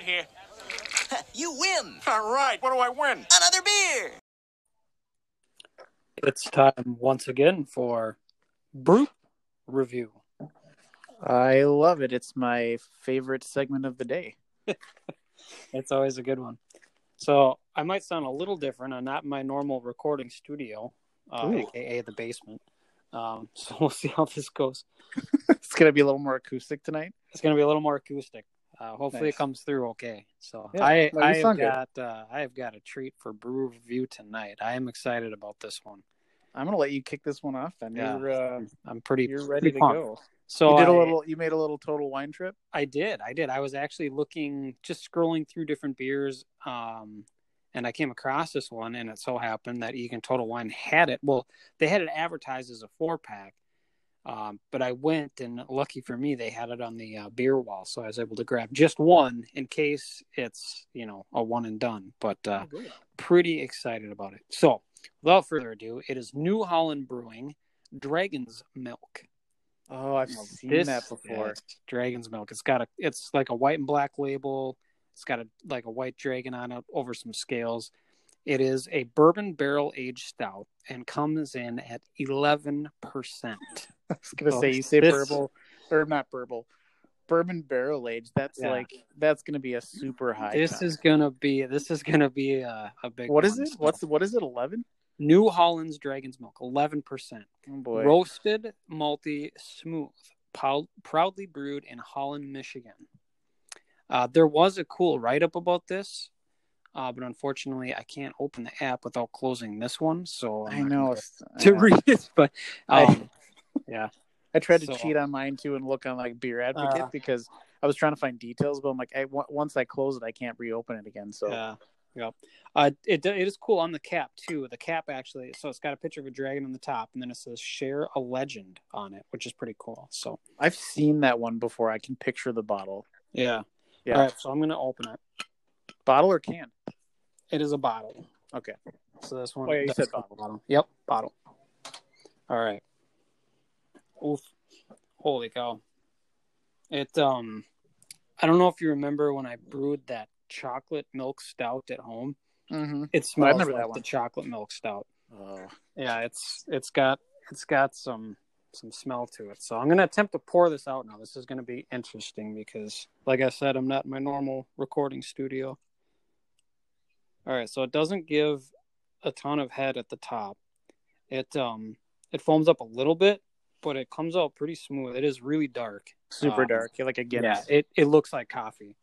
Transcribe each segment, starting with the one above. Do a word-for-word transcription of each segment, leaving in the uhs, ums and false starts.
here. You win. All right, what do I win? Another beer. It's time once again for Brew Review. I love it. It's my favorite segment of the day. It's always a good one. So I might sound a little different. I'm not in my normal recording studio, uh, aka the basement. Um, so we'll see how this goes. It's going to be a little more acoustic tonight. It's going to be a little more acoustic. Uh, hopefully Nice. It comes through okay. So Yeah, I, no, you I have sound got uh, I have got a treat for Brew Review tonight. I am excited about this one. I'm going to let you kick this one off. Then Yeah, you're uh, I'm pretty. you're ready pretty to pumped. go. So you did a I- little. You made a little total wine trip. I did. I did. I was actually looking, just scrolling through different beers, um, and I came across this one, and it so happened that Egan Total Wine had it. Well, they had it advertised as a four-pack, um, but I went, and lucky for me, they had it on the uh, beer wall, so I was able to grab just one in case it's, you know, a one and done. But uh, Oh, good. pretty excited about it. So, without further ado, it is New Holland Brewing Dragon's Milk. Oh, I've Well, seen this that before. is Dragon's Milk. It's got a, it's like a white and black label. It's got a like a white dragon on it over some scales. It is a bourbon barrel aged stout and comes in at eleven percent. I was gonna So say you say this- burble or not burble, bourbon barrel aged. That's Yeah. like that's gonna be a super high. This time. is gonna be this is gonna be a, a big. What is one. it? So, What's what is it? Eleven? New Holland's Dragon's Milk? Eleven percent. Oh boy. Roasted, malty, smooth, pow- proudly brewed in Holland, Michigan. Uh, there was a cool write-up about this, uh, but unfortunately, I can't open the app without closing this one. So I I'm not know. gonna I to know. read it, but I- um, yeah, I tried to So- cheat on mine too and look on like Beer Advocate Uh, because I was trying to find details, but I'm like, I, w- once I close it, I can't reopen it again. So yeah, yeah. Uh, it it is cool on the cap too. The cap actually, so it's got a picture of a dragon on the top, and then it says "Share a Legend" on it, which is pretty cool. So I've seen that one before. I can picture the bottle. yeah, Yeah, All right, so I'm gonna open it. bottle or can? It is a bottle. Okay. So this one. Oh, yeah, you that's said the bottle. Yep, bottle. All right. Oof! Holy cow! It um, I don't know if you remember when I brewed that chocolate milk stout at home. Mm-hmm. It smells remember like that one. the chocolate milk stout. Oh, Yeah, it's it's got it's got some some smell to it. So I'm gonna attempt to pour this out now. This is gonna be interesting because, like I said, I'm not in my normal recording studio. All right, so it doesn't give a ton of head at the top. It um it foams up a little bit, but it comes out pretty smooth. It is really dark. super Um, dark. You're like a Guinness. Yeah, it, it looks like coffee.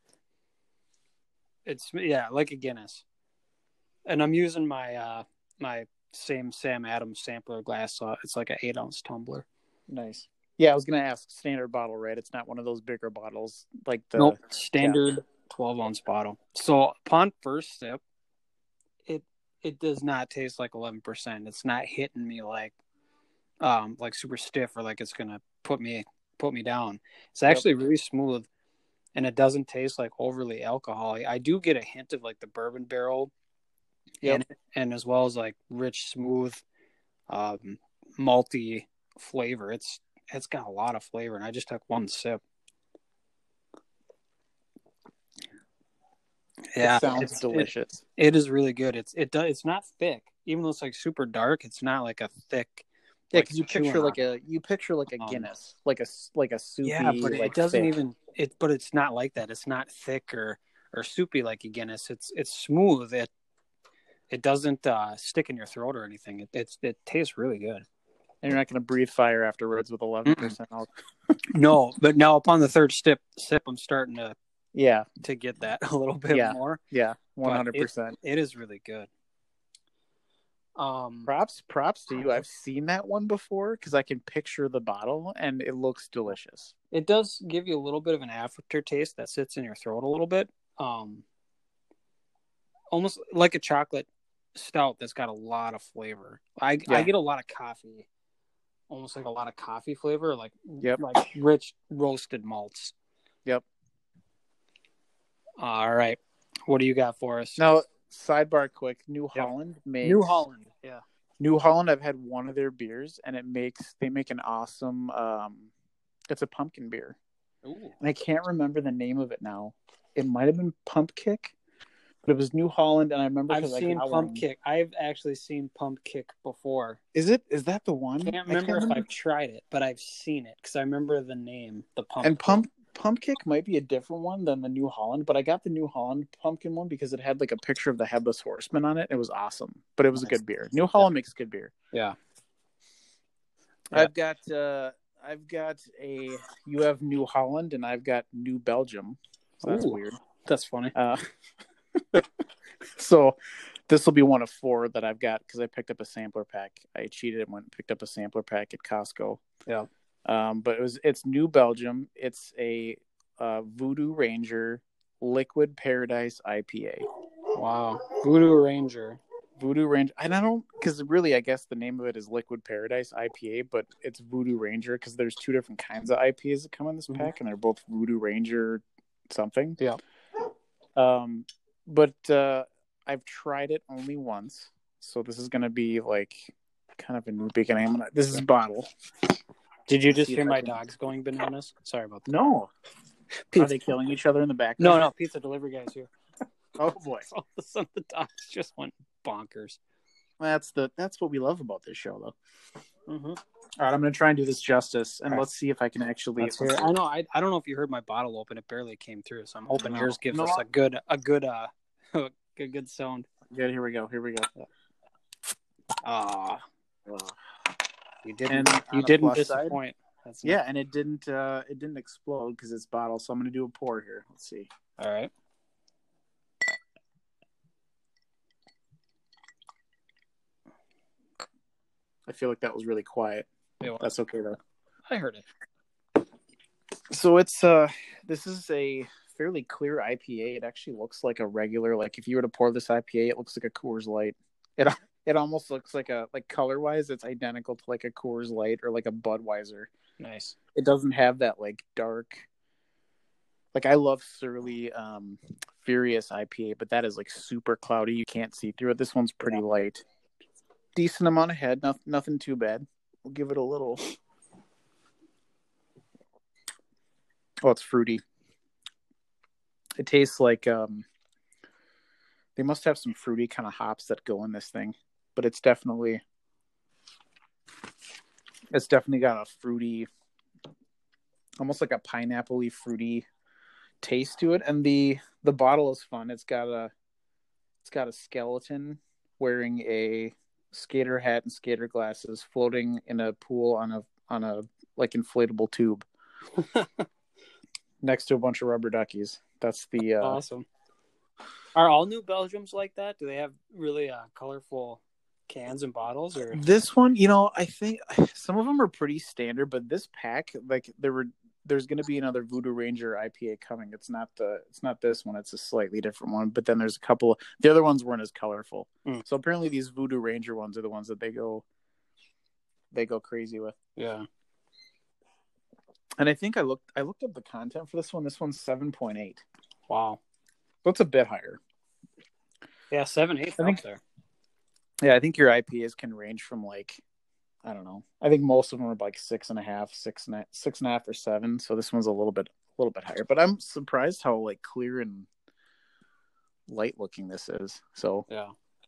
It's yeah, like a Guinness. And I'm using my uh my same Sam Adams sampler glass, so it's like an eight ounce tumbler. Nice. Yeah, I was gonna ask standard bottle, right? It's not one of those bigger bottles like the. Nope, standard twelve ounce bottle. So upon first sip, it it does not taste like eleven percent. It's not hitting me like um like super stiff or like it's gonna put me put me down. It's actually really smooth, and it doesn't taste like overly alcoholic. I do get a hint of like the bourbon barrel, Yep. and and as well as like rich, smooth, um, malty flavor. It's it's got a lot of flavor, and I just took one sip. Yeah, It sounds it's- delicious. It, it is really good. It's it does it's not thick, even though it's like super dark. It's not like a thick. Yeah, like, because you chewing picture on like it. a you picture like a Um, Guinness, like a s- like a soupy. Yeah, but like, it doesn't thick. even it. But it's not like that. It's not thick or or soupy like a Guinness. It's it's smooth. It it doesn't uh, stick in your throat or anything. It it's, it tastes really good. And you're not going to breathe fire afterwards with eleven percent alcohol. No, but now upon the third sip, sip, I'm starting to Yeah, to get that a little bit Yeah. more. yeah, But one hundred percent. It is really good. Um, Props, props to you. I've seen that one before because I can picture the bottle and it looks delicious. it does give you a little bit of an aftertaste that sits in your throat a little bit. Um, almost like a chocolate stout that's got a lot of flavor. I Yeah. I get a lot of coffee, almost like a lot of coffee flavor, like Yep. like rich roasted malts. Yep. All right, what do you got for us? Now, sidebar, quick. New Yep. Holland makes New Holland, yeah. New Holland. I've had one of their beers, and it makes they make an awesome. Um, it's a pumpkin beer, Ooh. and I can't remember the name of it now. it might have been Pump Kick, but it was New Holland, and I remember I've because I seen got Pump one. Kick. I've actually seen Pump Kick before. Is it? Is that the one? Can't I remember can't if remember. I've tried it, but I've seen it because I remember the name, the Pump. And Kick. Pump Pump Kick might be a different one than the New Holland, but I got the New Holland pumpkin one because it had like a picture of the Headless Horseman on it. It was awesome, but it was Nice. a good beer. New Holland makes good beer. Yeah. I've got uh, I've got a you have New Holland and I've got New Belgium. So that's Ooh. weird. That's funny. Uh, so this will be one of four that I've got because I picked up a sampler pack. I cheated and went and picked up a sampler pack at Costco. Yeah. Um, but it was it's New Belgium. It's a uh, Voodoo Ranger Liquid Paradise I P A. Wow. Voodoo Ranger. Voodoo Ranger. And I don't because really I guess the name of it is Liquid Paradise I P A, but it's Voodoo Ranger because there's two different kinds of I P As that come in this Mhm. pack, and they're both Voodoo Ranger something. Yeah. Um, but uh, I've tried it only once, so this is gonna be like kind of a new beginning. I'm gonna, this is bottle. Did you just See if hear I my can- dogs going bananas? Sorry about that. No. Are Pizza. they killing each other in the back? No, no, pizza delivery guy's here. Oh boy. All of a sudden, the dogs just went bonkers. That's the that's what we love about this show, though. Mm-hmm. All right, I'm going to try and do this justice, and All right. let's see if I can actually. Let's hear it. I know. I, I don't know if you heard my bottle open. It barely came through, so I'm hoping No. yours gives No. us a good a good uh a good good sound. Good. Here we go. Here we go. Ah, you didn't And on you the didn't plus side- disappoint. That's Yeah, and it didn't uh, it didn't explode because it's bottle. So I'm going to do a pour here. Let's see. all right. I feel like that was really quiet. It was. That's okay though. I heard it. So it's uh this is a fairly clear I P A. It actually looks like a regular, like if you were to pour this I P A, it looks like a Coors Light. It it almost looks like a like color wise, it's identical to like a Coors Light or like a Budweiser. Nice. It doesn't have that like dark. Like I love Surly um, Furious I P A, but that is like super cloudy. You can't see through it. This one's pretty Yeah. light. Decent amount of head. Nothing, nothing too bad. We'll give it a little. Oh, it's fruity. It tastes like um. They must have some fruity kind of hops that go in this thing, but it's definitely. It's definitely got a fruity, almost like a pineapple-y fruity taste to it, and the the bottle is fun. It's got a it's got a skeleton wearing a skater hat and skater glasses floating in a pool on a on a like inflatable tube next to a bunch of rubber duckies. That's the uh Awesome. Are all New Belgiums like that? Do they have really uh, colorful cans and bottles? Or this one, you know, I think some of them are pretty standard, but this pack, like there were there's going to be another Voodoo Ranger I P A coming. It's not the it's not this one. It's a slightly different one. But then there's a couple. The other ones weren't as colorful. Mm. So apparently these Voodoo Ranger ones are the ones that they go they go crazy with. yeah. And I think I looked I looked up the content for this one. This one's seven point eight. Wow. So it's a bit higher. Yeah, seven, eight. I think- up there. Yeah, I think your I P As can range from like I don't know. I think most of them are like six and a half, six and a, six and a half, or seven. So this one's a little bit, a little bit higher. But I'm surprised how like clear and light looking this is. So Yeah.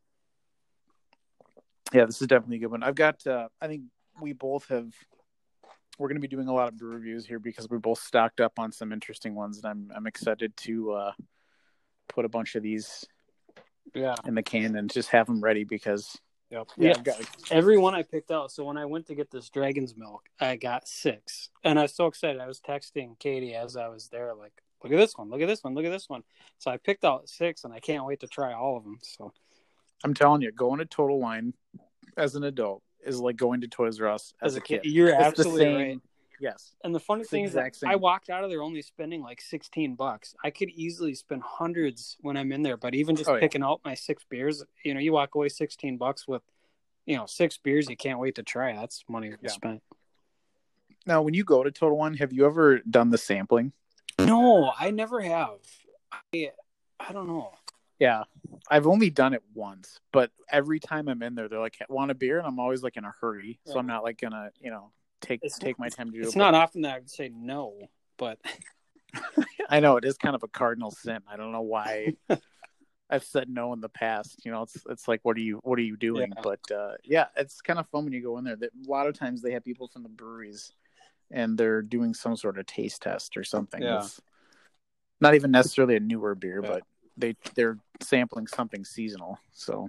yeah, this is definitely a good one. I've got. Uh, I think we both have. We're going to be doing a lot of brew reviews here because we're both stocked up on some interesting ones, and I'm I'm excited to uh, put a bunch of these Yeah. in the can and just have them ready because Yep. yeah, Yeah. I've got Every one I picked out. So when I went to get this Dragon's Milk, I got six. And I was so excited. I was texting Katie as I was there, like, look at this one, look at this one, look at this one. So I picked out six, and I can't wait to try all of them. So I'm telling you, going to Total Wine as an adult is like going to Toys R Us as, as a kid. you're It's the absolutely same- right. Yes. And the funny It's the thing is, that exact same. I walked out of there only spending like sixteen bucks. I could easily spend hundreds when I'm in there, but even just Oh, yeah. picking out my six beers, you know, you walk away sixteen bucks with, you know, six beers you can't wait to try. That's money well Yeah. spent. Now, when you go to Total Wine, have you ever done the sampling? No, I never have. I, I don't know. Yeah. I've only done it once, but every time I'm in there, they're like, want a beer? And I'm always like in a hurry. So I'm not like going to, you know, take It's take my time to do It's it. not often that I would say no, but I know it is kind of a cardinal sin. I don't know why I've said no in the past. You know, it's it's like, what are you what are you doing? Yeah. But uh, yeah, it's kind of fun when you go in there. That a lot of times they have people from the breweries, and they're doing some sort of taste test or something. Yeah. With not even necessarily a newer beer, Yeah. but they they're sampling something seasonal. So,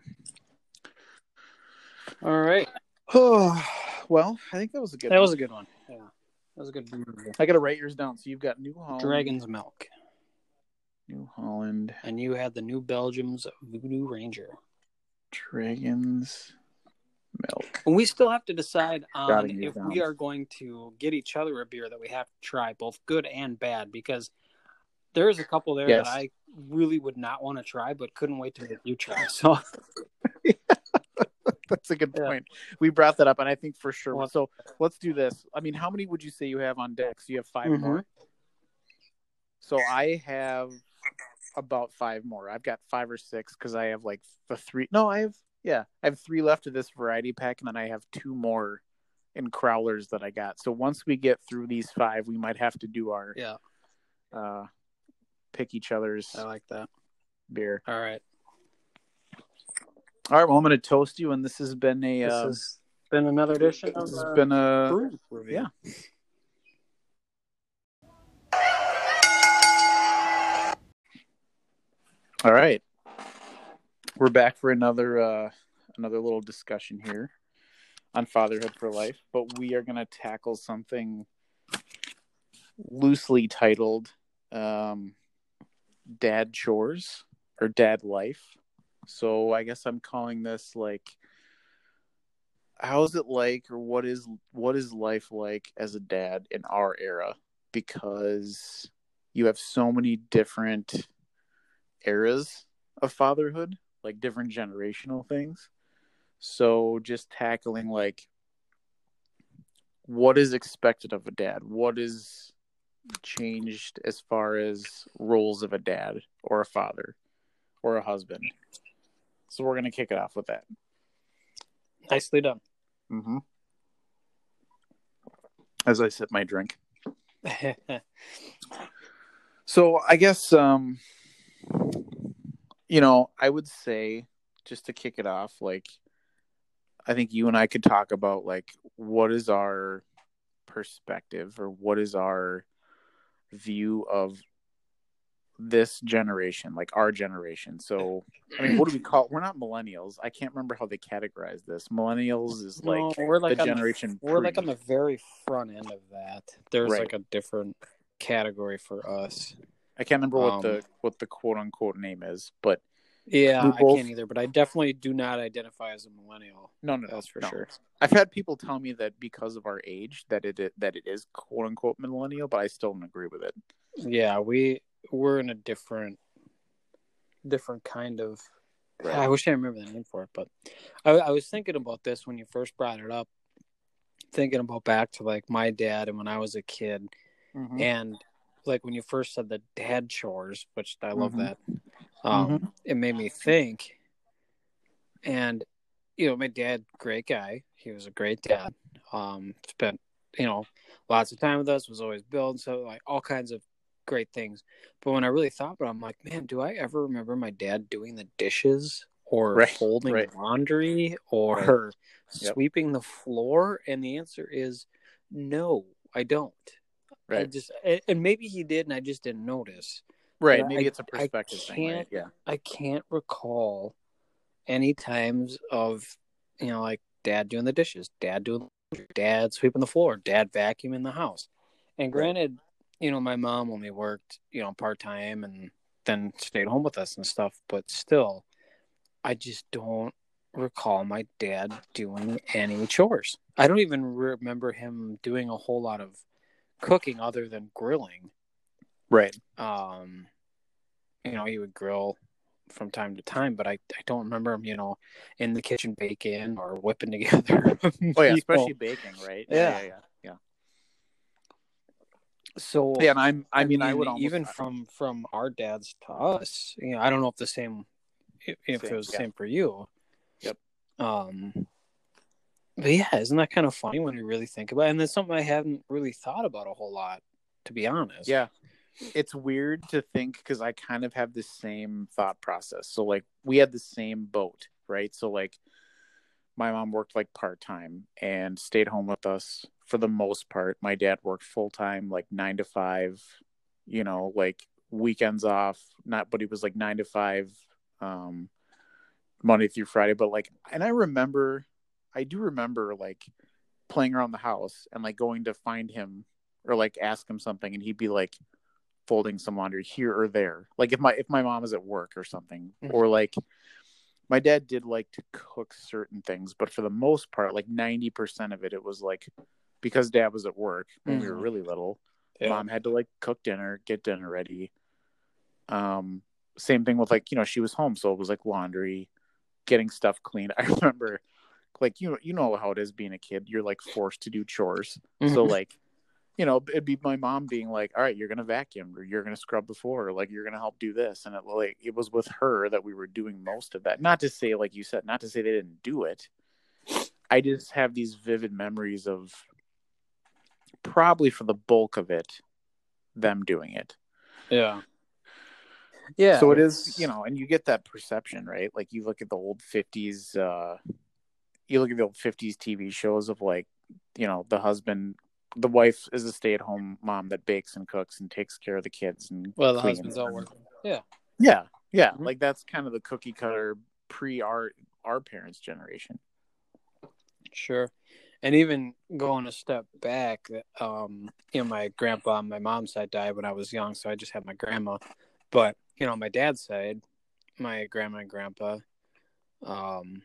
All right. oh well, I think that was a good. That one. was a good one. Yeah. That was a good beer. I got to write yours down. So you've got New Holland, Dragon's Milk. New Holland, And you had the New Belgium's Voodoo Ranger. Dragon's Milk. And we still have to decide on Jotting these if down. we are going to get each other a beer that we have to try, both good and bad, because there's a couple there Yes. that I really would not want to try, but couldn't wait to make you try. So That's a good Yeah. point. We brought that up, and I think for sure. Well- So let's do this. I mean, how many would you say you have on deck? So you have 5 Mhm. more. So I have about five more. I've got five or six because I have like the three. No, I have yeah, I have three left of this variety pack, and then I have two more in crowlers that I got. So once we get through these five, we might have to do our yeah, uh, pick each other's I like that. beer. All right. All right. Well, I'm going to toast you, and this has been a. This Uh, has been another edition of this has uh, been a. Brew Review. yeah. All right, we're back for another uh, another little discussion here on Fatherhood for Life, but we are going to tackle something loosely titled um, "Dad Chores" or "Dad Life." So I guess I'm calling this like, how is it like, or what is what is life like as a dad in our era? Because you have so many different eras of fatherhood, like different generational things. So just tackling like what is expected of a dad, what is changed as far as roles of a dad or a father or a husband. So we're gonna kick it off with that. Nicely done. Mm-hmm. As I sip my drink. So I guess, um, you know, I would say, just to kick it off, like, I think you and I could talk about, like, what is our perspective or what is our view of this generation, like our generation. So, I mean, what do we call, we're not millennials. I can't remember how they categorize this. Millennials is like, no, we're like the on generation The, we're pre. like on the very front end of that. There's Right. like a different category for us. I can't remember what um, the what the quote unquote name is, but Yeah, We I both- can't either, but I definitely do not identify as a millennial. no, no, That's for no. sure. I've had people tell me that because of our age that it that it is quote unquote millennial, but I still don't agree with it. Yeah, we we're in a different different kind of. Right. I wish I remember the name for it, but I, I was thinking about this when you first brought it up. Thinking about back to like my dad and when I was a kid, Mhm. and like when you first said the dad chores, which I love Mhm. that. Um, Mhm. It made me think. And you know, my dad, great guy. He was a great dad. Um, spent you know lots of time with us. Was always building so like all kinds of great things. But when I really thought about it, I'm like, man, do I ever remember my dad doing the dishes or Right, folding right. laundry or Right. Yep. sweeping the floor? And the answer is no, I don't. I Right, just and maybe he did, and I just didn't notice. right. but Maybe I- it's a I perspective thing, right? can't- Yeah, I can't recall any times of you know like dad doing the dishes, dad doing, dad sweeping the floor, dad vacuuming the house. And Right. granted, you know, my mom only worked you know part time and then stayed home with us and stuff, but still, I just don't recall my dad doing any chores. I don't even remember him doing a whole lot of cooking other than grilling. right. Um, you know, he would grill from time to time, but I, I don't remember him, you know, in the kitchen baking or whipping together. Oh yeah, you especially know. baking, right? Yeah. yeah, yeah. So Yeah, and I'm. I, mean, I would almost, even from from our dads to us, you know, I don't know if the same, if, if Same, it was the yeah. same for you. Yep. Um. But yeah, isn't that kind of funny when you really think about it? And that's something I hadn't really thought about a whole lot, to be honest. Yeah, it's weird to think because I kind of have the same thought process. So like we had the same boat, right? So like my mom worked like part time and stayed home with us for the most part. My dad worked full time, like nine to five, you know, like weekends off, not, but he was like nine to five, um, Monday through Friday. But like, and I remember, I do remember like playing around the house and like going to find him or like ask him something and he'd be like folding some laundry here or there. Like if my, if my mom is at work or something, Mhm. or like, my dad did like to cook certain things, but for the most part, like ninety percent of it, it was like because dad was at work when we were Mhm. really little, Yeah. mom had to like cook dinner, get dinner ready. Um, same thing with like, you know, she was home. So it was like laundry, getting stuff cleaned. I remember like, you know, you know how it is being a kid, you're like forced to do chores. Mhm. So like, you know, it'd be my mom being like, all right, you're going to vacuum or you're going to scrub the floor or like, you're going to help do this. And it like, it was with her that we were doing most of that. Not to say, like you said, not to say they didn't do it. I just have these vivid memories of probably for the bulk of it, them doing it. Yeah. Yeah. So it is, you know, and you get that perception, right? Like you look at the old fifties, uh, you look at the old fifties T V shows of like, you know, the husband, the wife is a stay-at-home mom that bakes and cooks and takes care of the kids and Well, the cleans. husband's all working. Yeah. Yeah, yeah, Mhm. like that's kind of the cookie cutter pre our our parents' generation. Sure. And even going a step back, um, you know, my grandpa on my mom's side died when I was young, so I just had my grandma. But, you know, on my dad's side, my grandma and grandpa, um,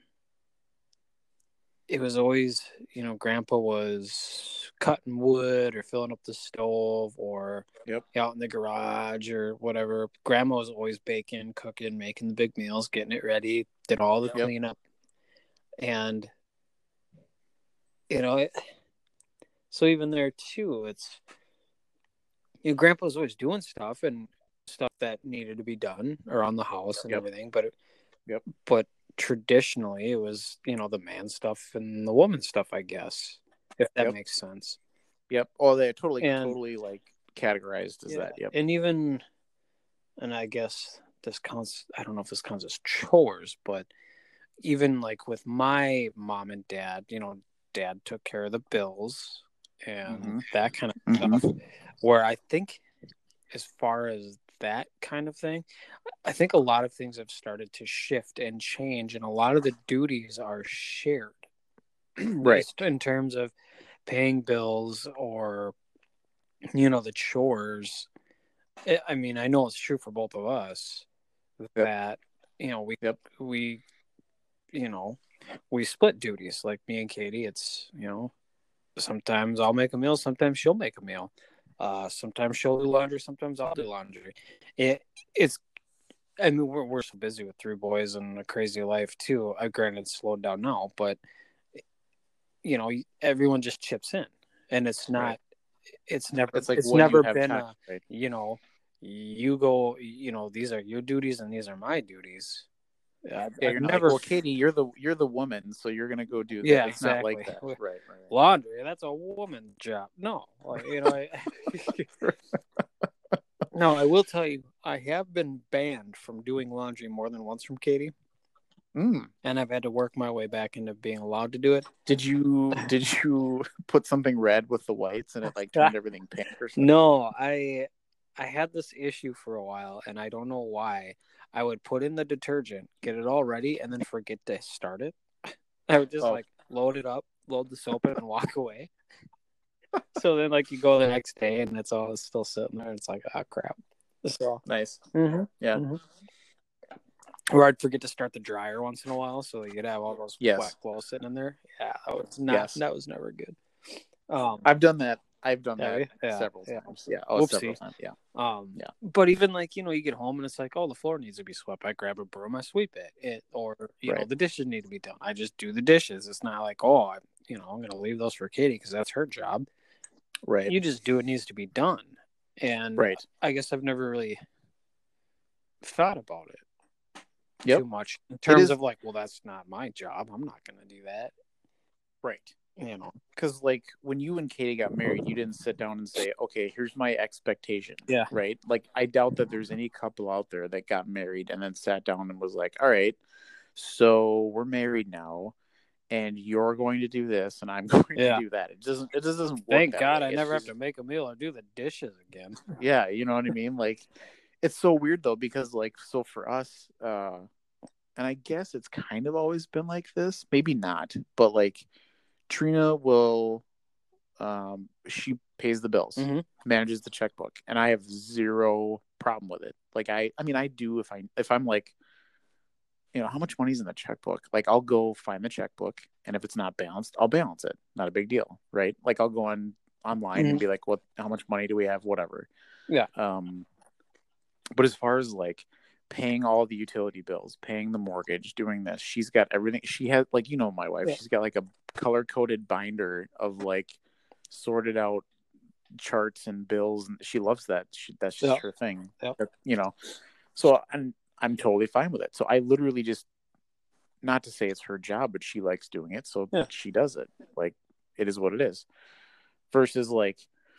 it was always, you know, grandpa was cutting wood or filling up the stove or Yep. out in the garage or whatever. Grandma was always baking, cooking, making the big meals, getting it ready, did all the Yep. cleanup. And, you know, it, so even there too, it's, you know, grandpa was always doing stuff and stuff that needed to be done around the house and Yep. everything. But, it, Yep. but traditionally it was, you know, the man stuff and the woman stuff, I guess, if that Yep. makes sense. Yep. Oh, they totally, And, totally like categorized as yeah, that. Yep. and even, and I guess this counts, I don't know if this counts as chores, but even like with my mom and dad, you know, dad took care of the bills and mm-hmm. that kind of mm-hmm. stuff. Where I think, as far as that kind of thing, I think a lot of things have started to shift and change, and a lot of the duties are shared, right? In terms of paying bills or, you know, the chores. I mean, I know it's true for both of us yep. that, you know, we yep. we, you know, we split duties. Like me and Katie, it's, you know, sometimes I'll make a meal, sometimes she'll make a meal. Uh, sometimes she'll do laundry, sometimes I'll do laundry. It it's, I mean, we're we're so busy with three boys and a crazy life too. I granted slowed down now, but you know, everyone just chips in, and it's not. Right. It's never. It's like it's when never you have been time, a. right? You know, you go. You know, these are your duties and these are my duties. I've, Yeah, I've you're not never. like, well, Katie, you're the you're the woman, so you're gonna go do that. Yeah, It's exactly. not like that. Right, right, right. Laundry, that's a woman's job. No, like, you know. I, no, I will tell you, I have been banned from doing laundry more than once from Katie. Mm. And I've had to work my way back into being allowed to do it. Did you did you put something red with the whites and it like turned everything pink or something? No, I I had this issue for a while and I don't know why. I would put in the detergent, get it all ready, and then forget to start it. I would just oh. like load it up, load the soap in, and walk away. So then, like, you go the next day and it's all still sitting there. And it's like, oh crap. So nice. Mm-hmm. Yeah. Mm-hmm. Or I'd forget to start the dryer once in a while, so you'd have all those yes. wet clothes sitting in there. Yeah, that was not. Yes. That was never good. Um, I've done that. I've done yeah, that yeah, several yeah. times. Yeah, oh, several times. Yeah. Um, yeah. But even like, you know, you get home and it's like, oh, the floor needs to be swept. I grab a broom, I sweep it. It or you right. know, the dishes need to be done. I just do the dishes. It's not like, oh, I, you know, I'm gonna leave those for Katie because that's her job. Right. You just do what needs to be done. And right. I guess I've never really thought about it yep. too much in terms is... of like, well, that's not my job. I'm not gonna do that. Right. you know. Because, like, when you and Katie got married, you didn't sit down and say, okay, here's my expectation. Yeah. Right? Like, I doubt that there's any couple out there that got married and then sat down and was like, all right, so we're married now, and you're going to do this, and I'm going Yeah. to do that. It doesn't, it just doesn't work Thank that God way. I It's never just- have to make a meal or do the dishes again. Yeah, you know what I mean? Like, it's so weird, though, because, like, so for us, uh, and I guess it's kind of always been like this. Maybe not, but, like, Trina will, um, she pays the bills, Mhm. manages the checkbook, and I have zero problem with it. Like, I, I mean, I do if I, if I'm like, you know, how much money's in the checkbook? Like, I'll go find the checkbook, and if it's not balanced, I'll balance it. Not a big deal, right? Like, I'll go on online Mhm. and be like, what, how much money do we have? Whatever. Yeah. Um, but as far as like paying all the utility bills, paying the mortgage, doing this, she's got everything. She has, like, you know, my wife, Yeah. she's got like a color coded binder of like sorted out charts and bills, and she loves that. She, that's just Yeah. her thing. Yeah. You know, so I'm I'm totally fine with it. So I literally just, not to say it's her job, but she likes doing it, so Yeah. she does it. Like, it is what it is. Versus, like,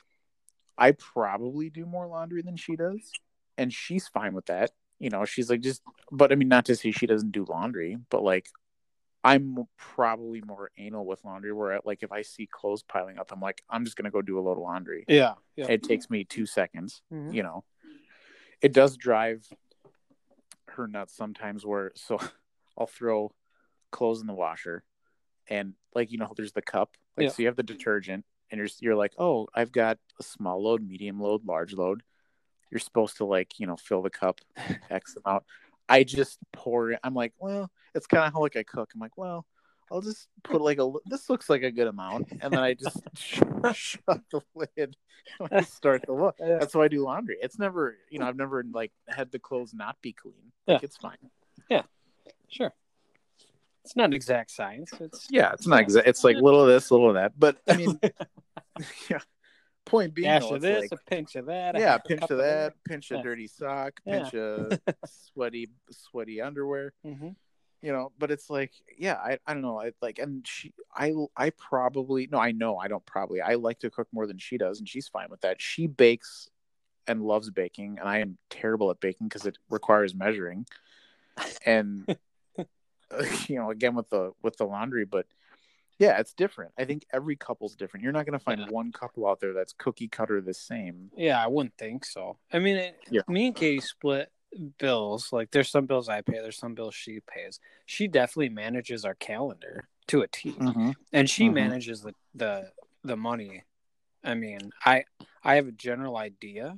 I probably do more laundry than she does, and she's fine with that. You know, she's like, just, but I mean, not to say she doesn't do laundry, but like, I'm probably more anal with laundry, where like, if I see clothes piling up, I'm like, I'm just gonna go do a load of laundry. Yeah. Yeah. It takes me two seconds. Mhm. You know, it does drive her nuts sometimes, where so I'll throw clothes in the washer, and like, you know, there's the cup, like, Yeah. so you have the detergent, and you're you're like, oh, I've got a small load, medium load, large load. You're supposed to, like, you know, fill the cup X amount. I just pour it. I'm like, well, it's kind of how like I cook. I'm like, well, I'll just put like a. This looks like a good amount, and then I just shut the lid when I start the look. Yeah. That's how I do laundry. It's never, you know, I've never like had the clothes not be clean. Like, Yeah. it's fine. Sure. It's not exact science. It's Yeah, it's not exact. It's like little of this, little of that. But I mean, yeah. Point being, dash though, of it's this, like, a pinch of that. a yeah, half a pinch cup of that, that. pinch a Yeah. dirty sock, Yeah. pinch a sweaty, sweaty underwear. Mm-hmm. You know, but it's like, yeah, I, I don't know, I like, and she, I, I probably, no, I know, I don't probably, I like to cook more than she does, and she's fine with that. She bakes and loves baking, and I am terrible at baking because it requires measuring, and you know, again with the with the laundry, but yeah, it's different. I think every couple's different. You're not going to find Yeah. one couple out there that's cookie cutter the same. Yeah, I wouldn't think so. I mean, it, Yeah. me and Katie split bills. Like, there's some bills I pay, there's some bills she pays. She definitely manages our calendar to a T, Mm-hmm. and she Mhm. manages the, the the money. I mean, I I have a general idea,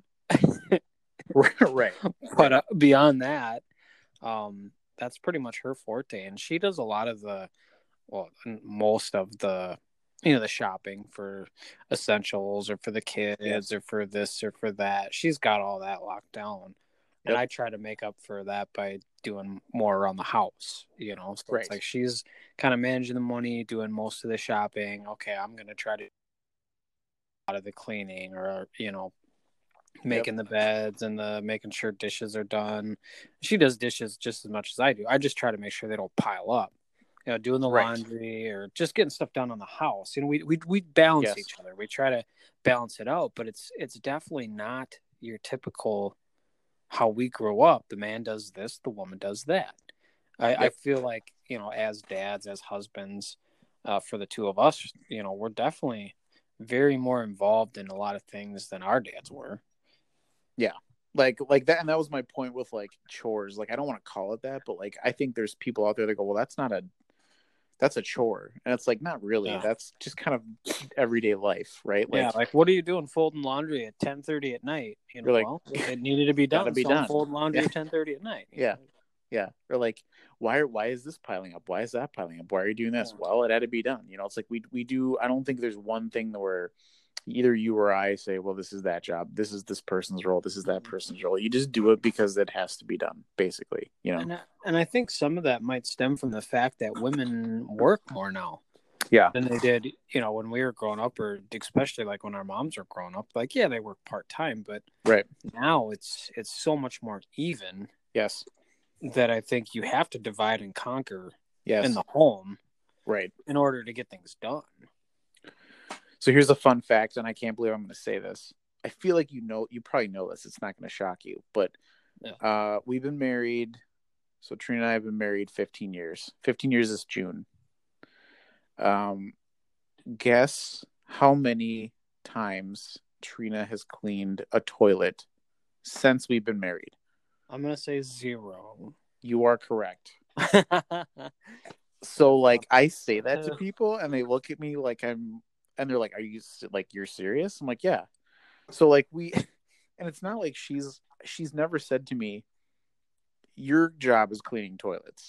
Right. but uh, beyond that, um, that's pretty much her forte, and she does a lot of the, well, most of the, you know, the shopping for essentials or for the kids Yes. or for this or for that. She's got all that locked down. And Yep. I try to make up for that by doing more around the house, you know. So Right. it's like she's kind of managing the money, doing most of the shopping. Okay, I'm going to try to do a lot of the cleaning, or, you know, making the beds and the making sure dishes are done. She does dishes just as much as I do. I just try to make sure they don't pile up. You know, doing the Right. laundry or just getting stuff done on the house. You know, we we we balance Yes. each other. We try to balance it out, but it's it's definitely not your typical how we grow up. The man does this, the woman does that. I, I Yep. feel like, you know, as dads, as husbands, uh, for the two of us, you know, we're definitely very more involved in a lot of things than our dads were. Like like that, and that was my point with like chores. Like, I don't want to call it that, but like, I think there's people out there that go, well, that's not a that's a chore, and it's like, not really. Yeah. That's just kind of everyday life, right? Like, yeah, like, what are you doing folding laundry at ten thirty at night? You know, You're like, well, it needed to be gotta done. be so I'm done. folding laundry Yeah. at ten thirty at night. you Yeah. know? yeah, or like, why are why is this piling up? Why is that piling up? Why are you doing this? Yeah. Well, it had to be done. You know, it's like we we do. I don't think there's one thing where either you or I say, well, this is that job, this is this person's role, this is that person's role. You just do it because it has to be done, basically. You know. And I, and I think some of that might stem from the fact that women work more now Yeah. than they did, you know, when we were growing up, or especially like when our moms were growing up. Like, yeah, they work part time, but Right. now it's it's so much more even Yes. that I think you have to divide and conquer Yes. in the home Right. in order to get things done. So here's a fun fact, and I can't believe I'm going to say this. I feel like you know, you probably know this. It's not going to shock you, but Yeah. uh, we've been married. So Trina and I have been married fifteen years. fifteen years this June. Um, guess how many times Trina has cleaned a toilet since we've been married? I'm gonna say zero. You are correct. So like I say that to people and they look at me like I'm, and they're like, "Are you like you're serious?" I'm like, "Yeah." So like we, and it's not like she's she's never said to me, "Your job is cleaning toilets."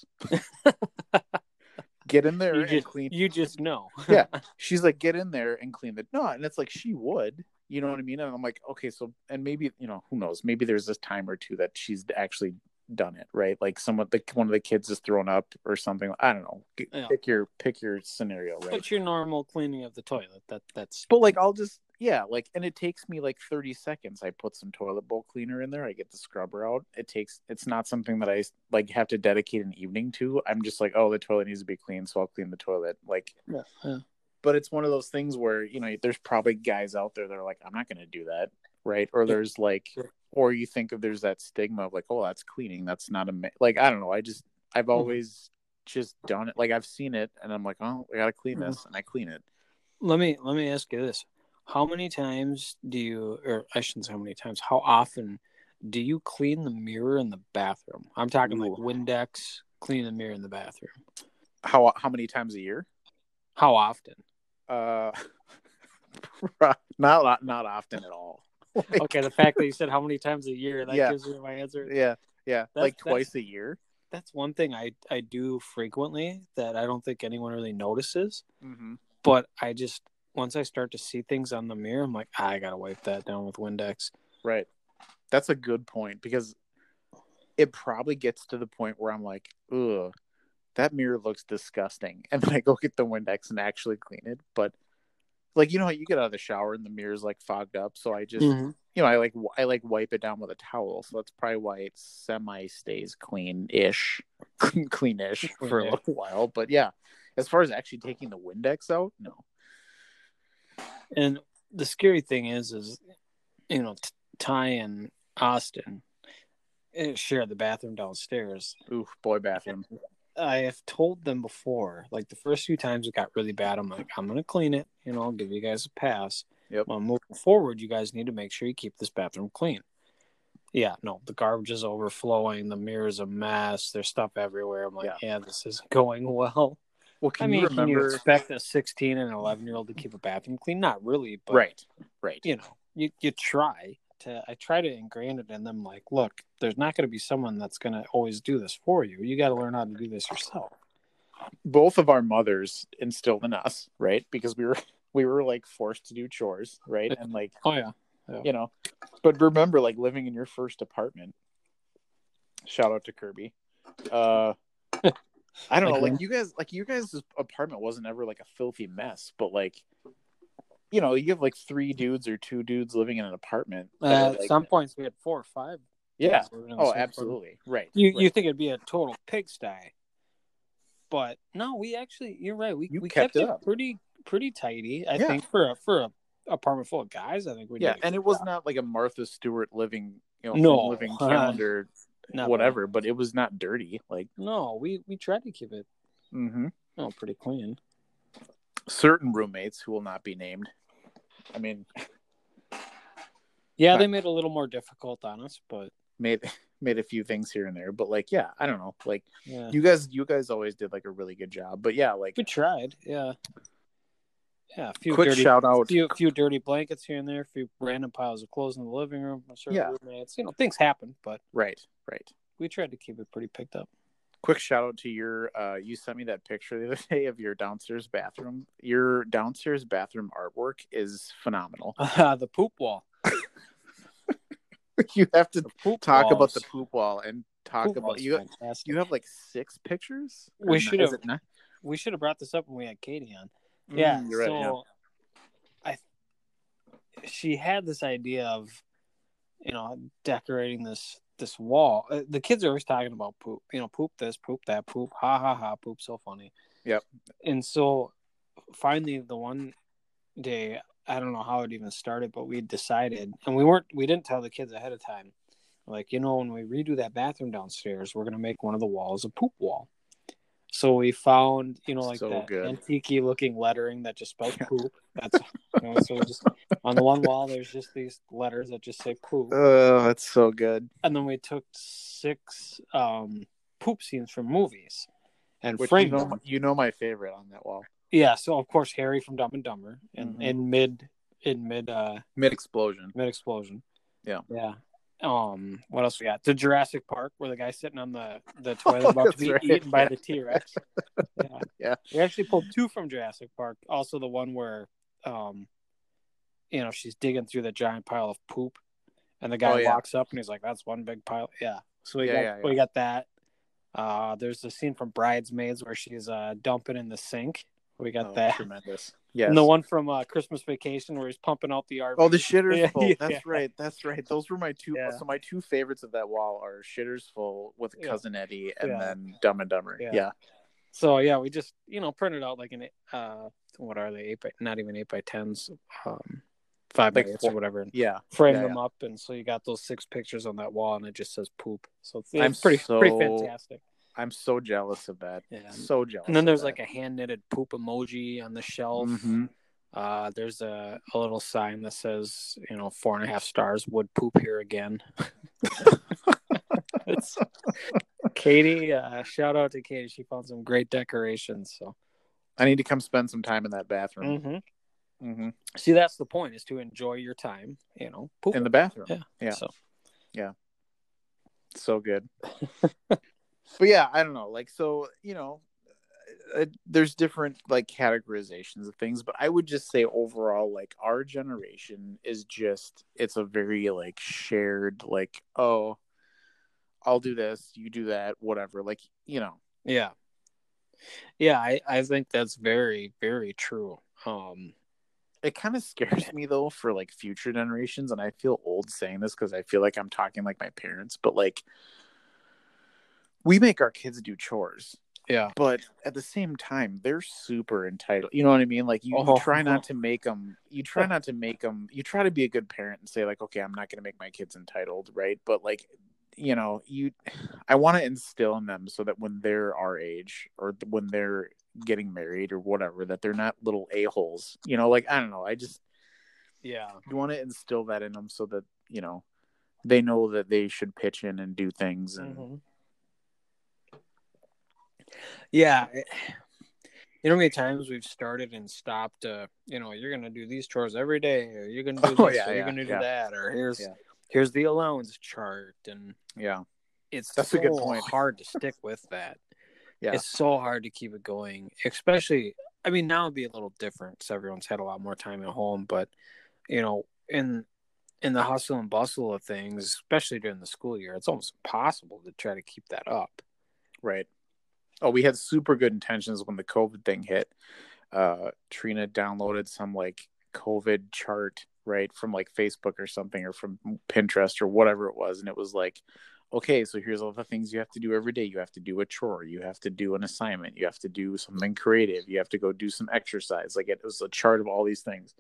Get in there you and just, clean. You just know. Yeah, she's like, "Get in there and clean the." No, and it's like she would, you know what I mean? And I'm like, okay, so and maybe you know who knows? Maybe there's this time or two that she's actually done it, right? Like someone, the one of the kids is thrown up or something. I don't know. Yeah. Pick your pick your scenario, right? But your normal cleaning of the toilet. That that's. But like I'll just yeah, like and it takes me like thirty seconds. I put some toilet bowl cleaner in there. I get the scrubber out. It takes. It's not something that I like have to dedicate an evening to. I'm just like, oh, the toilet needs to be clean, so I'll clean the toilet. Like, Yeah. yeah. But it's one of those things where you know there's probably guys out there that are like, I'm not going to do that, right? Or there's like, or you think of there's that stigma of like, oh, that's cleaning. That's not a ma-. like I don't know. I just I've always mm-hmm. just done it. Like I've seen it, and I'm like, oh, I got to clean this, mm-hmm. and I clean it. Let me let me ask you this: how many times do you, or I shouldn't say how many times, how often do you clean the mirror in the bathroom? I'm talking Ooh. like Windex, clean the mirror in the bathroom. How how many times a year? How often? Uh, not not often at all. Like, okay, the fact that you said how many times a year, that yeah. gives me my answer. Yeah, yeah, that's, like twice a year. That's one thing I, I do frequently that I don't think anyone really notices. Mm-hmm. But I just, once I start to see things on the mirror, I'm like, ah, I got to wipe that down with Windex. Right. That's a good point because it probably gets to the point where I'm like, ugh, that mirror looks disgusting. And then I go get the Windex and actually clean it. But like, you know how you get out of the shower and the mirror's like fogged up. So I just, mm-hmm. you know, I like, I like wipe it down with a towel. So that's probably why it semi stays clean-ish, clean-ish for a little while. But yeah, as far as actually taking the Windex out, no. And the scary thing is, is, you know, Ty and Austin share the bathroom downstairs. Ooh, boy bathroom. I have told them before, like the first few times it got really bad, I'm like, I'm going to clean it. You know, I'll give you guys a pass. Yep. Well, moving forward, you guys need to make sure you keep this bathroom clean. Yeah, no, the garbage is overflowing. The mirror's a mess. There's stuff everywhere. I'm like, yeah, yeah this isn't going well. Well, can I mean, you remember... can you expect a sixteen and an eleven year old to keep a bathroom clean? Not really, but right, right. You know, you you try to. I try to ingrain it in them. Like, look, there's not going to be someone that's going to always do this for you. You got to learn how to do this yourself. Both of our mothers instilled in us, right? Because we were we were like forced to do chores, right? And like, oh yeah, yeah. you know. But remember, like living in your first apartment. Shout out to Kirby. Uh. I don't like, know, like you guys, like you guys' apartment wasn't ever like a filthy mess, but like, you know, you have like three dudes or two dudes living in an apartment. Uh, at like, some points, we had four or five. Yeah. Oh, absolutely. Right. You right. you think it'd be a total pigsty, but no, we actually, you're right. We you we kept, kept it it up. pretty pretty tidy. I yeah. think for a for a apartment full of guys, I think we yeah, did. and it was job. Not like a Martha Stewart living, you know, no. living calendar, uh, whatever. But it was not dirty. Like no, we we tried to keep it. Mm-hmm. Oh, pretty clean. Certain roommates who will not be named. I mean, yeah, not, they made it a little more difficult on us, but made made a few things here and there. But like, yeah, I don't know. Like, yeah. you guys, you guys always did like a really good job. But yeah, like we tried. Yeah, yeah. A few quick dirty, shout out. A few, few dirty blankets here and there. A few random piles of clothes in the living room. Yeah, roommates. You know, things happen, but right, right. We tried to keep it pretty picked up. Quick shout out to your, uh, you sent me that picture the other day of your downstairs bathroom. Your downstairs bathroom artwork is phenomenal. Uh, the poop wall. You have to talk walls. about the poop wall and talk poop about you. Fantastic. You have like six pictures. We should have. We should have brought this up when we had Katie on. Mm, yeah. You're right, so, yeah. I. She had this idea of, you know, decorating this. This wall, the kids are always talking about poop, you know, poop this, poop that, poop, ha ha ha, poop, so funny. Yep. And so finally, the one day, I don't know how it even started, but we decided, and we weren't, we didn't tell the kids ahead of time. Like, you know, when we redo that bathroom downstairs, we're going to make one of the walls a poop wall. So we found, you know, like So that good. antique looking lettering that just spells poop. That's, you know, so just on the one wall, there's just these letters that just say poop. Oh, that's so good. And then we took six um, poop scenes from movies and Which framed you know, them. you know my favorite on that wall. Yeah. So of course, Harry from Dumb and Dumber in, Mhm. in mid, in mid, uh, Mid explosion. mid explosion. Yeah. Yeah. Um, what else we got? The Jurassic Park, where the guy's sitting on the, the toilet Oh, about to that's be right. eaten by Yeah. the T-Rex. Yeah. Yeah. We actually pulled two from Jurassic Park. Also the one where, um, you know, she's digging through the giant pile of poop, and the guy Oh, yeah. walks up and he's like, "That's one big pile." Yeah. So we Yeah, got yeah, yeah. we got that. Uh, there's the scene from Bridesmaids where she's uh dumping in the sink. We got Oh, that. tremendous. Yes. And the one from uh, Christmas Vacation where he's pumping out the R V. Oh, the shitters Yeah, full. yeah. That's right. That's right. Those were my two. Yeah. So my two favorites of that wall are shitters full with Yeah. Cousin Eddie, and Yeah. then Dumb and Dumber. Yeah. Yeah. So yeah, we just you know printed out like an uh what are they eight by not even eight by tens, um five by Like eights four- or whatever. Yeah. Frame Yeah, them yeah. up, and so you got those six pictures on that wall, and it just says poop. So it's, I'm it's pretty so- pretty fantastic. I'm so jealous of that. Yeah. So jealous. And then of there's that. like a hand knitted poop emoji on the shelf. Mhm. Uh, there's a, a little sign that says, you know, four and a half stars. Would poop here again. It's Katie. Uh, shout out to Katie. She found some great decorations. So I need to come spend some time in that bathroom. mm-hmm. Mm-hmm. See, that's the point: is to enjoy your time. You know, poop In the bathroom. Yeah. Yeah. So So good. But yeah, I don't know. Like, so, you know, uh, there's different like categorizations of things, but I would just say overall, like our generation is just, it's a very like shared, like, oh, I'll do this, you do that, whatever. Like, you know. yeah, yeah. I I think that's very very true. Um, It kind of scares me though for like future generations, and I feel old saying this because I feel like I'm talking like my parents, but like we make our kids do chores, yeah, but at the same time they're super entitled. You know what I mean? Like you, Oh. you try not to make them. You try not to make them. You try to be a good parent and say like, okay, I'm not going to make my kids entitled, right? But like, you know, you, I want to instill in them so that when they're our age or when they're getting married or whatever, that they're not little a-holes. You know, like I don't know. I just yeah, you want to instill that in them so that, you know, they know that they should pitch in and do things. And Mhm. yeah. It, you know how many times we've started and stopped? Uh, you know, you're gonna do these chores every day, or you're gonna do Oh, this, yeah, or you're yeah, gonna do yeah. that, or here's Yeah. here's the allowance chart, and yeah, it's That's so a good point. hard to stick with that. yeah, It's so hard to keep it going, especially. I mean, now it'd be a little different because everyone's had a lot more time at home, but you know, in in the hustle and bustle of things, especially during the school year, it's almost impossible to try to keep that up. right. Oh, we had super good intentions when the COVID thing hit. Uh, Trina downloaded some like COVID chart, right, from like Facebook or something, or from Pinterest or whatever it was, and it was like, okay, so here's all the things you have to do every day. You have to do a chore, you have to do an assignment, you have to do something creative, you have to go do some exercise. Like it was a chart of all these things,